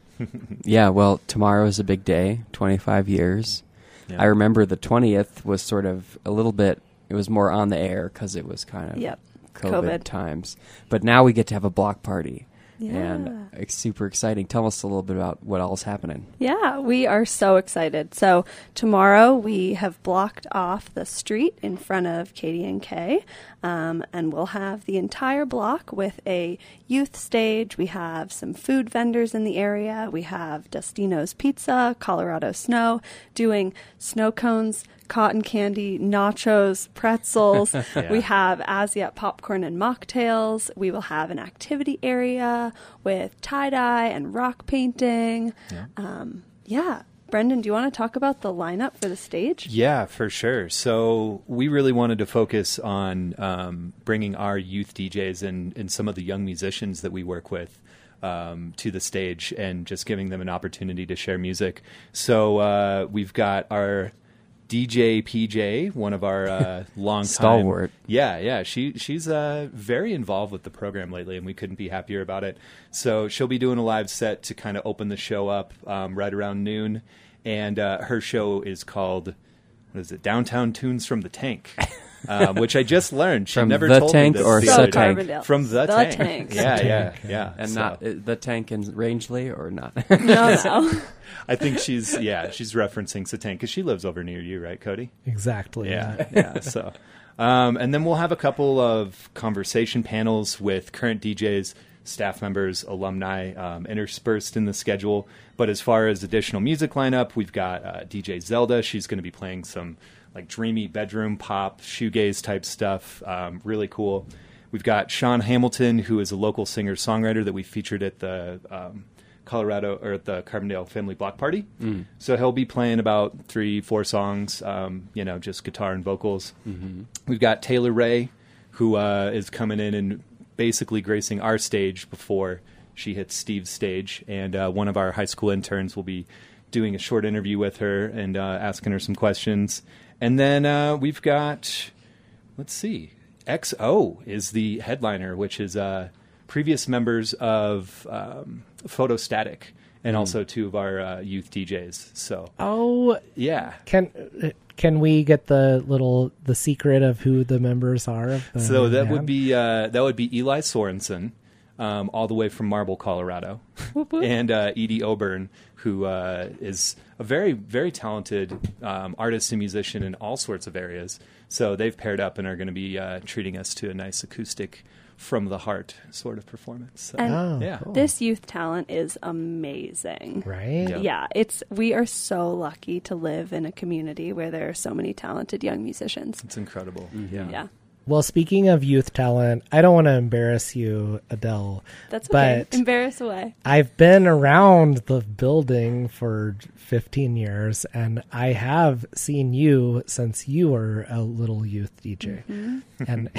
[SPEAKER 1] Yeah, well, tomorrow is a big day, twenty-five years.
[SPEAKER 9] Yeah.
[SPEAKER 1] I remember the twentieth was sort of a little bit, it was more on the air because it was kind of
[SPEAKER 5] Yep.
[SPEAKER 1] COVID,
[SPEAKER 5] COVID.
[SPEAKER 1] times. But now we get to have a block party.
[SPEAKER 5] Yeah.
[SPEAKER 1] And it's super exciting. Tell us a little bit about what all's happening.
[SPEAKER 5] Yeah, we are so excited. So tomorrow we have blocked off the street in front of K D N K, um, and we'll have the entire block with a youth stage. We have some food vendors in the area. We have Dustino's Pizza, Colorado Snow, doing snow cones, cotton candy, nachos, pretzels.
[SPEAKER 9] Yeah.
[SPEAKER 5] We have as yet popcorn and mocktails. We will have an activity area with tie-dye and rock painting.
[SPEAKER 9] Yeah.
[SPEAKER 5] Um, yeah. Brendan, do you want to talk about the lineup for the stage?
[SPEAKER 9] Yeah, for sure. So we really wanted to focus on um, bringing our youth D Js and, and some of the young musicians that we work with um, to the stage and just giving them an opportunity to share music. So uh, we've got our D J P J, one of our uh, long time
[SPEAKER 1] Stalwart.
[SPEAKER 9] Yeah, yeah. She she's uh, very involved with the program lately, and we couldn't be happier about it. So she'll be doing a live set to kind of open the show up um, right around noon, and uh, her show is called, what is it? Downtown Tunes from the Tank, um, which I just learned. She
[SPEAKER 1] From
[SPEAKER 9] never
[SPEAKER 1] the
[SPEAKER 9] told
[SPEAKER 1] Tank
[SPEAKER 9] me this
[SPEAKER 1] or
[SPEAKER 9] the
[SPEAKER 1] the
[SPEAKER 9] other day.
[SPEAKER 1] Tank?
[SPEAKER 5] Carbondale.
[SPEAKER 9] From the,
[SPEAKER 5] The
[SPEAKER 9] tank.
[SPEAKER 5] Tank.
[SPEAKER 9] Yeah, yeah, yeah.
[SPEAKER 1] And
[SPEAKER 9] So-
[SPEAKER 1] not uh, the tank in Rangeley or not?
[SPEAKER 5] No, no.
[SPEAKER 9] I think she's yeah she's referencing Satang because she lives over near you, right, Cody?
[SPEAKER 6] Exactly.
[SPEAKER 9] Yeah, yeah. So, um, and then we'll have a couple of conversation panels with current D Js, staff members, alumni um, interspersed in the schedule. But as far as additional music lineup, we've got uh, D J Zelda. She's going to be playing some like dreamy bedroom pop, shoegaze type stuff. Um, really cool. We've got Sean Hamilton, who is a local singer songwriter that we featured at the um, Colorado or at the Carbondale Family Block Party.
[SPEAKER 1] Mm.
[SPEAKER 9] So he'll be playing about three, four songs, um, you know, just guitar and vocals.
[SPEAKER 1] Mm-hmm.
[SPEAKER 9] We've got Taylor Ray, who uh, is coming in and basically gracing our stage before she hits Steve's stage. And uh, one of our high school interns will be doing a short interview with her and uh, asking her some questions. And then uh, we've got, let's see, X O is the headliner, which is uh, previous members of um, Photostatic and
[SPEAKER 1] Mm.
[SPEAKER 9] also two of our uh, youth D Js. So,
[SPEAKER 6] Oh,
[SPEAKER 9] yeah.
[SPEAKER 6] can can we get the little the secret of who the members are? Of the
[SPEAKER 9] So that
[SPEAKER 6] band?
[SPEAKER 9] would be uh, that would be Eli Sorensen, um, all the way from Marble, Colorado, and uh, Edie Oburn, who uh, is a very very talented um, artist and musician in all sorts of areas. So they've paired up and are going to be uh, treating us to a nice acoustic from the heart sort of performance. So,
[SPEAKER 5] And
[SPEAKER 6] Oh,
[SPEAKER 9] yeah.
[SPEAKER 6] cool.
[SPEAKER 5] this youth talent is amazing.
[SPEAKER 6] right.
[SPEAKER 9] Yeah.
[SPEAKER 5] Yeah, it's we are so lucky to live in a community where there are so many talented young musicians.
[SPEAKER 9] It's incredible.
[SPEAKER 1] Mm-hmm.
[SPEAKER 5] Yeah,
[SPEAKER 6] Well, speaking of youth talent, I don't want to embarrass you, Adele.
[SPEAKER 5] that's okay.
[SPEAKER 6] But-
[SPEAKER 5] Embarrass away.
[SPEAKER 6] I've been around the building for fifteen years, and I have seen you since you were a little youth D J.
[SPEAKER 5] Mm-hmm.
[SPEAKER 6] And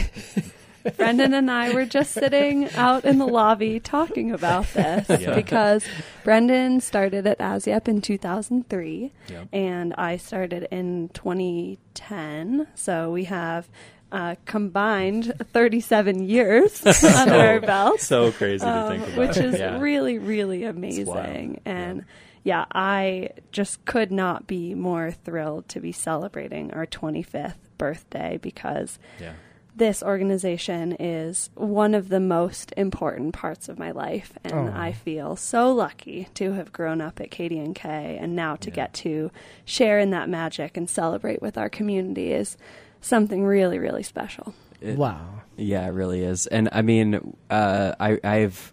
[SPEAKER 5] Brendan and I were just sitting out in the lobby talking about this
[SPEAKER 9] Yeah.
[SPEAKER 5] because Brendan started at ASYEP in two thousand three,
[SPEAKER 9] Yeah.
[SPEAKER 5] and I started in twenty ten. So we have uh, combined thirty-seven years under our belts.
[SPEAKER 9] So crazy to
[SPEAKER 5] Um,
[SPEAKER 9] think about.
[SPEAKER 5] which is
[SPEAKER 9] Yeah.
[SPEAKER 5] really, really
[SPEAKER 9] wild.
[SPEAKER 5] amazing. And yeah. I just could not be more thrilled to be celebrating our twenty-fifth birthday because
[SPEAKER 9] Yeah.
[SPEAKER 5] this organization is one of the most important parts of my life. And
[SPEAKER 6] Aw.
[SPEAKER 5] I feel so lucky to have grown up at K D N K and now to
[SPEAKER 9] Yeah.
[SPEAKER 5] get to share in that magic and celebrate with our community is something really, really special.
[SPEAKER 1] It-
[SPEAKER 6] wow.
[SPEAKER 1] Yeah, it really is. And I mean, uh, I, I've,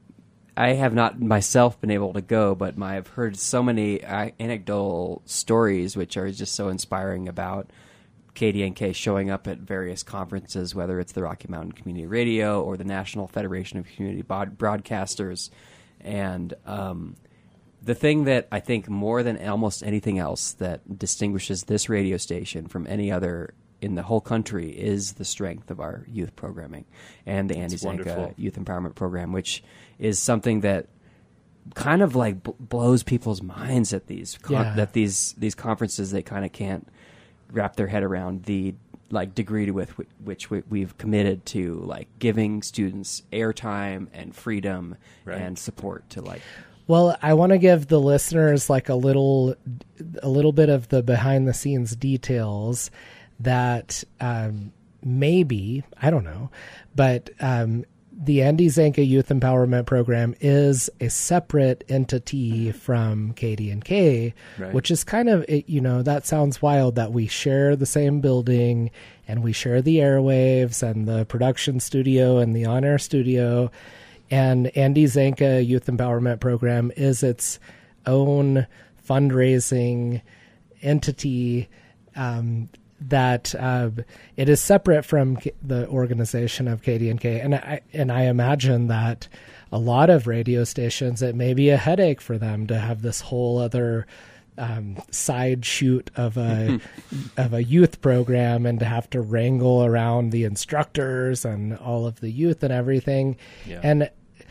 [SPEAKER 1] I have not myself been able to go, but my, I've heard so many uh, anecdotal stories which are just so inspiring about K D N K showing up at various conferences, whether it's the Rocky Mountain Community Radio or the National Federation of Community Bod- Broadcasters. And um, the thing that I think more than almost anything else that distinguishes this radio station from any other in the whole country is the strength of our youth programming and the Andy
[SPEAKER 9] That's
[SPEAKER 1] Zanka
[SPEAKER 9] wonderful.
[SPEAKER 1] Youth Empowerment Program, which is something that kind of like b- blows people's minds at these con-
[SPEAKER 6] Yeah.
[SPEAKER 1] that these these conferences. They kind of can't wrap their head around the like degree to with wh- which we, we've committed to like giving students airtime and freedom
[SPEAKER 9] Right.
[SPEAKER 1] and support to like.
[SPEAKER 6] Well, I want to give the listeners like a little, a little bit of the behind the scenes details that um, maybe, I don't know, but um, the Andy Zanka Youth Empowerment Program is a separate entity from K D N K,
[SPEAKER 9] Right.
[SPEAKER 6] which is kind of, it, you know, that sounds wild that we share the same building and we share the airwaves and the production studio and the on-air studio. And Andy Zanka Youth Empowerment Program is its own fundraising entity um, that uh, it is separate from K- the organization of K D N K. And I, and I imagine that a lot of radio stations, it may be a headache for them to have this whole other um, side shoot of a of a youth program and to have to wrangle around the instructors and all of the youth and everything.
[SPEAKER 9] Yeah.
[SPEAKER 6] And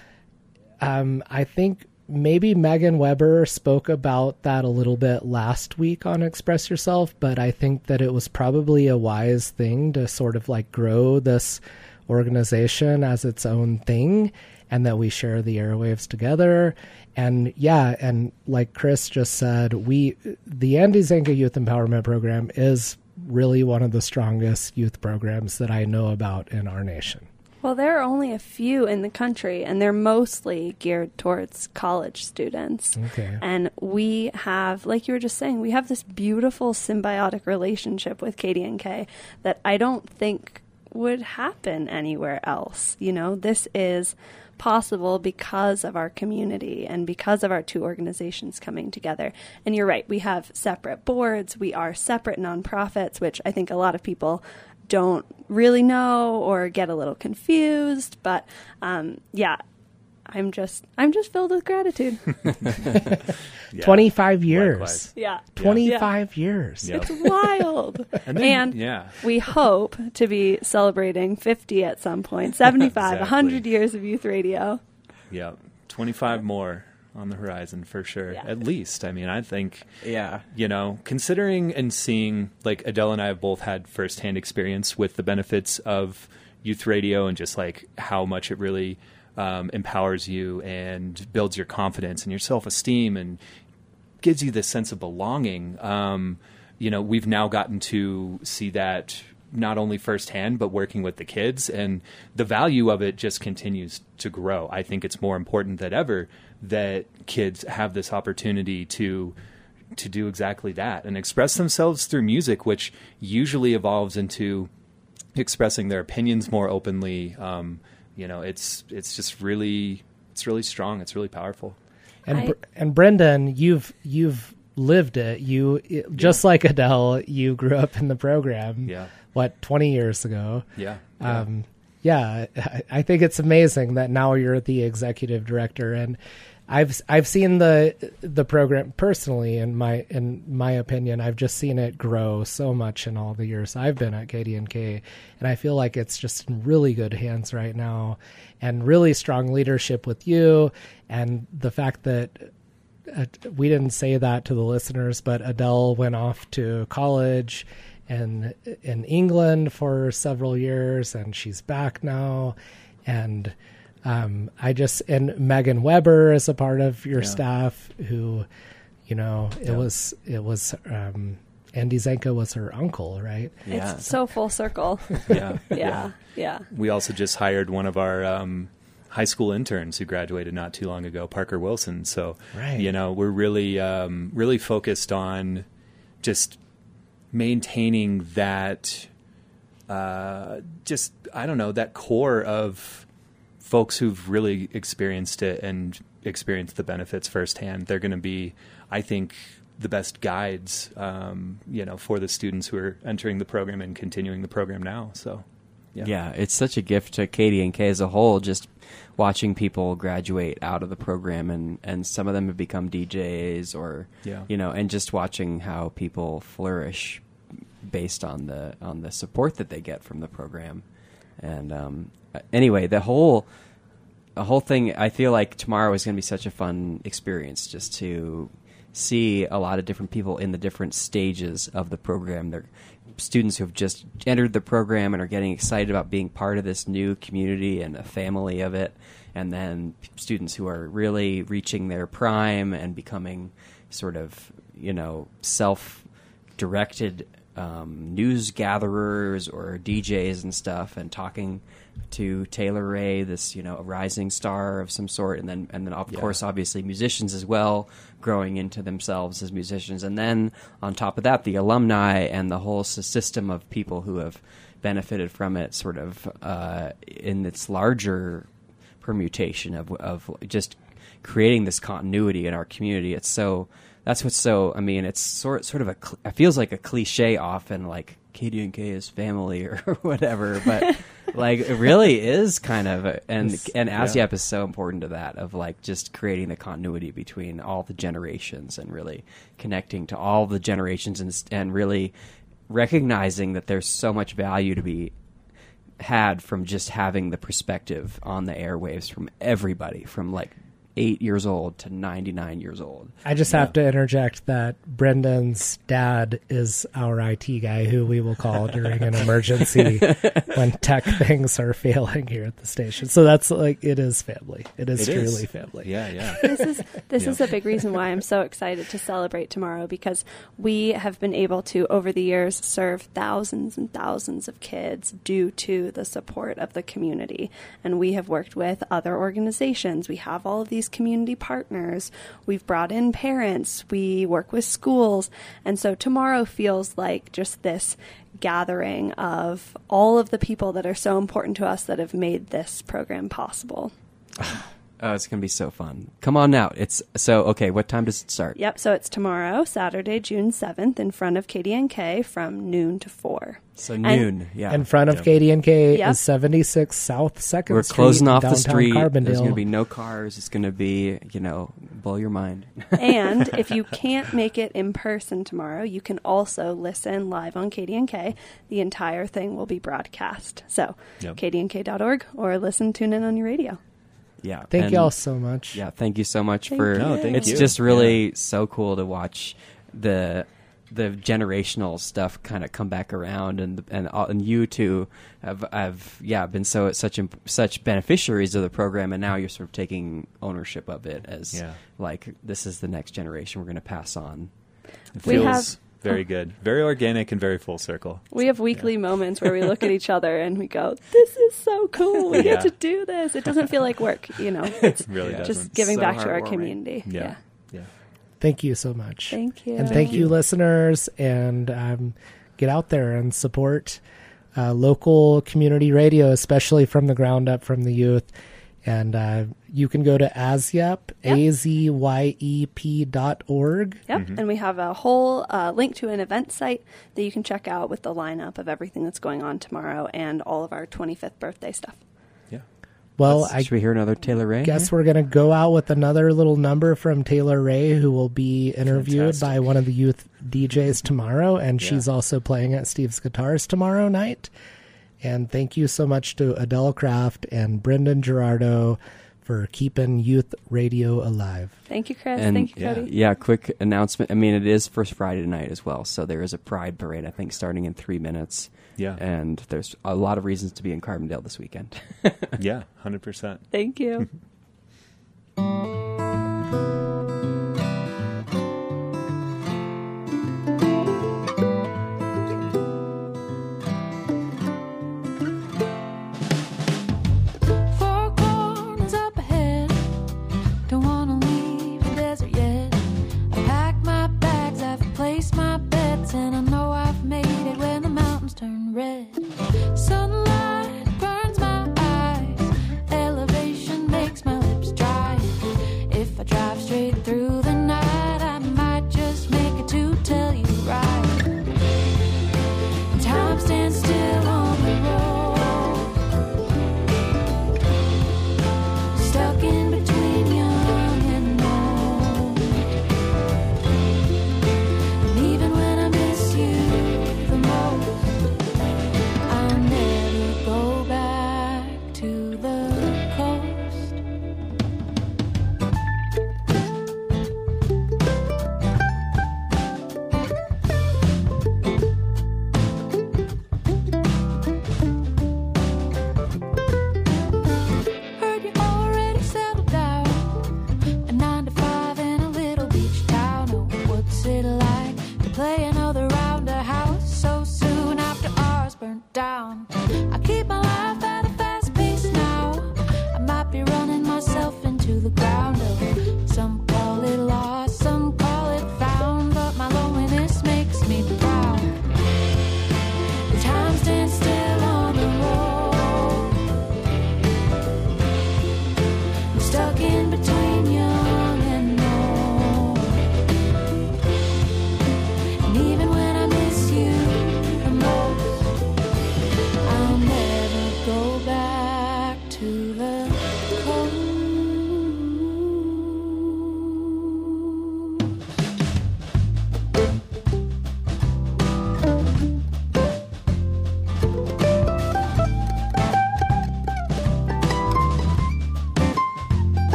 [SPEAKER 6] um, I think maybe Megan Weber spoke about that a little bit last week on Express Yourself, but I think that it was probably a wise thing to sort of like grow this organization as its own thing and that we share the airwaves together. And yeah, and like Chris just said, we the Andy Zanka Youth Empowerment Program is really one of the strongest youth programs that I know about in our nation.
[SPEAKER 10] Well, there are only a few in the country, and they're mostly geared towards college students.
[SPEAKER 6] Okay.
[SPEAKER 10] And we have, like you were just saying, we have this beautiful symbiotic relationship with K D N K that I don't think would happen anywhere else. You know, this is possible because of our community and because of our two organizations coming together. And you're right, we have separate boards, we are separate nonprofits, which I think a lot of people don't really know or get a little confused. But um, yeah, I'm just I'm just filled with gratitude.
[SPEAKER 9] Yeah.
[SPEAKER 6] twenty-five years.
[SPEAKER 9] Likewise.
[SPEAKER 10] Yeah.
[SPEAKER 6] twenty-five years.
[SPEAKER 9] Yep.
[SPEAKER 10] It's wild.
[SPEAKER 9] And then-
[SPEAKER 10] and
[SPEAKER 9] yeah.
[SPEAKER 10] we hope to be celebrating fifty at some point, seventy-five,
[SPEAKER 9] Exactly.
[SPEAKER 10] one hundred years of youth radio.
[SPEAKER 9] Yeah, twenty-five more on the horizon for sure.
[SPEAKER 10] Yeah.
[SPEAKER 9] At least, I mean, I think,
[SPEAKER 1] Yeah.
[SPEAKER 9] you know, considering and seeing, like Adele and I have both had firsthand experience with the benefits of youth radio and just like how much it really um, empowers you and builds your confidence and your self-esteem and gives you this sense of belonging. Um, you know, we've now gotten to see that not only firsthand, but working with the kids, and the value of it just continues to grow. I think it's more important than ever that kids have this opportunity to to do exactly that and express themselves through music, which usually evolves into expressing their opinions more openly. Um, you know, it's it's just really it's really strong. It's really powerful.
[SPEAKER 6] And
[SPEAKER 10] I-
[SPEAKER 6] Br- and Brendan, you've you've lived it. You it- just like Adele, you grew up in the program.
[SPEAKER 9] Yeah.
[SPEAKER 6] What, twenty years ago?
[SPEAKER 9] Yeah. yeah.
[SPEAKER 6] Um, yeah, I, I think it's amazing that now you're the executive director, and I've I've seen the the program personally. In my in my opinion, I've just seen it grow so much in all the years I've been at K D N K, and I feel like it's just in really good hands right now, and really strong leadership with you, and the fact that. Uh, we didn't say that to the listeners, but Adele went off to college and in England for several years, and she's back now. And um, I just and Megan Weber is a part of your
[SPEAKER 9] Yeah.
[SPEAKER 6] staff, who, you know, it
[SPEAKER 9] Yeah.
[SPEAKER 6] was it was um, Andy Zanka was her uncle, right?
[SPEAKER 1] Yeah.
[SPEAKER 10] It's so full circle.
[SPEAKER 9] yeah.
[SPEAKER 10] Yeah. Yeah.
[SPEAKER 9] We also just hired one of our um, high school interns who graduated not too long ago, Parker Wilson. So,
[SPEAKER 6] Right.
[SPEAKER 9] you know, we're really, um, really focused on just maintaining that, uh, just, I don't know, that core of folks who've really experienced it and experienced the benefits firsthand. They're going to be, I think, the best guides, um, you know, for the students who are entering the program and continuing the program now. So, yeah,
[SPEAKER 1] yeah, it's such a gift to K D N K as a whole. Just watching people graduate out of the program, and, and some of them have become D Js, or
[SPEAKER 9] Yeah.
[SPEAKER 1] you know, and just watching how people flourish based on the on the support that they get from the program. And um, anyway, the whole the whole thing, I feel like tomorrow is going to be such a fun experience, just to see a lot of different people in the different stages of the program. They're students who have just entered the program and are getting excited about being part of this new community and a family of it, and then students who are really reaching their prime and becoming sort of, you know, self-directed um, news gatherers or D Js and stuff, and talking to Taylor Ray, this, you know, a rising star of some sort, and then and then of
[SPEAKER 9] Yeah.
[SPEAKER 1] course obviously musicians as well, growing into themselves as musicians, and then on top of that the alumni and the whole s- system of people who have benefited from it, sort of uh, in its larger permutation of of just creating this continuity in our community. It's so that's what's so. I mean, it's sort sort of a. cl- It feels like a cliche often, like K D N K is family or whatever, but like it really is kind of. A, and
[SPEAKER 9] It's-
[SPEAKER 1] and
[SPEAKER 9] yeah.
[SPEAKER 1] ASYAP is so important to that, of like just creating the continuity between all the generations and really connecting to all the generations, and and really recognizing that there's so much value to be had from just having the perspective on the airwaves from everybody from like eight years old to ninety-nine years old.
[SPEAKER 6] I just have to interject that Brendan's dad is our I T guy who we will call during an emergency when tech things are failing here at the station. So that's like, it is family. It is
[SPEAKER 9] It is.
[SPEAKER 6] truly family.
[SPEAKER 9] Yeah, yeah.
[SPEAKER 10] This is this
[SPEAKER 9] Yeah.
[SPEAKER 10] is a big reason why I'm so excited to celebrate tomorrow, because we have been able to, over the years, serve thousands and thousands of kids due to the support of the community. And we have worked with other organizations. We have all of these community partners. We've brought in parents. We work with schools. And so tomorrow feels like just this gathering of all of the people that are so important to us that have made this program possible.
[SPEAKER 1] Oh, it's going to be so fun. Come on out. It's so, okay, what time does it start?
[SPEAKER 10] Yep, so it's tomorrow, Saturday, June seventh, in front of K D N K from noon to four.
[SPEAKER 1] So
[SPEAKER 10] And-
[SPEAKER 1] noon, yeah.
[SPEAKER 6] In front of
[SPEAKER 9] Yeah.
[SPEAKER 6] K D N K
[SPEAKER 10] Yep.
[SPEAKER 6] is seventy-six South second
[SPEAKER 1] We're
[SPEAKER 6] Street.
[SPEAKER 1] closing off the
[SPEAKER 6] downtown
[SPEAKER 1] street.
[SPEAKER 6] Carbondale.
[SPEAKER 1] There's going to be no cars. It's going to be, you know, blow your mind.
[SPEAKER 10] And if you can't make it in person tomorrow, you can also listen live on K D N K. The entire thing will be broadcast. So,
[SPEAKER 9] Yep.
[SPEAKER 10] K D N K dot org, or listen, tune in on your radio.
[SPEAKER 1] Yeah.
[SPEAKER 6] Thank
[SPEAKER 1] and-
[SPEAKER 6] y'all so much.
[SPEAKER 1] Yeah, thank you so much
[SPEAKER 10] Thank
[SPEAKER 1] for.
[SPEAKER 10] you. No, thank
[SPEAKER 1] it's
[SPEAKER 9] you.
[SPEAKER 1] just really so cool to watch the the generational stuff kind of come back around, and and all- and you two have have yeah been so such imp- such beneficiaries of the program, and now you're sort of taking ownership of it as
[SPEAKER 9] Yeah.
[SPEAKER 1] like this is the next generation we're going to pass on.
[SPEAKER 9] It
[SPEAKER 10] We
[SPEAKER 9] feels
[SPEAKER 10] have-
[SPEAKER 9] very good. Very organic and very full circle.
[SPEAKER 10] We have weekly moments where we look at each other and we go, this is so cool. We
[SPEAKER 9] Yeah.
[SPEAKER 10] get to do this. It doesn't feel like work, you know. It's
[SPEAKER 9] It really
[SPEAKER 1] Yeah.
[SPEAKER 9] doesn't.
[SPEAKER 10] just giving
[SPEAKER 1] So
[SPEAKER 10] back to our
[SPEAKER 1] heartwarming.
[SPEAKER 10] community.
[SPEAKER 9] Yeah. Yeah.
[SPEAKER 6] Thank you so much.
[SPEAKER 10] Thank you.
[SPEAKER 6] And thank you, listeners, and um, get out there and support uh, local community radio, especially from the ground up, from the youth. And uh, you can go to ASYEP,
[SPEAKER 10] Yep.
[SPEAKER 6] A Z Y E P dot org.
[SPEAKER 10] Yep,
[SPEAKER 9] Mm-hmm.
[SPEAKER 10] and we have a whole uh, link to an event site that you can check out with the lineup of everything that's going on tomorrow and all of our twenty-fifth birthday stuff.
[SPEAKER 9] Yeah.
[SPEAKER 6] Well,
[SPEAKER 1] Let's-
[SPEAKER 6] I
[SPEAKER 1] should we hear another Taylor Ray?
[SPEAKER 6] guess we're going to go out with another little number from Taylor Ray, who will be interviewed
[SPEAKER 9] Fantastic.
[SPEAKER 6] by one of the youth D Js tomorrow. And
[SPEAKER 9] Yeah.
[SPEAKER 6] she's also playing at Steve's Guitars tomorrow night. And thank you so much to Adele Kraft and Brendan Gerardo for keeping youth radio alive.
[SPEAKER 10] Thank you, Chris.
[SPEAKER 1] And
[SPEAKER 10] Thank you,
[SPEAKER 9] yeah.
[SPEAKER 10] Cody.
[SPEAKER 1] Yeah, quick announcement. I mean, it is First Friday night as well, so there is a Pride Parade, I think, starting in three minutes.
[SPEAKER 9] Yeah.
[SPEAKER 1] And there's a lot of reasons to be in Carbondale this weekend.
[SPEAKER 9] Yeah. one hundred percent.
[SPEAKER 10] Thank you.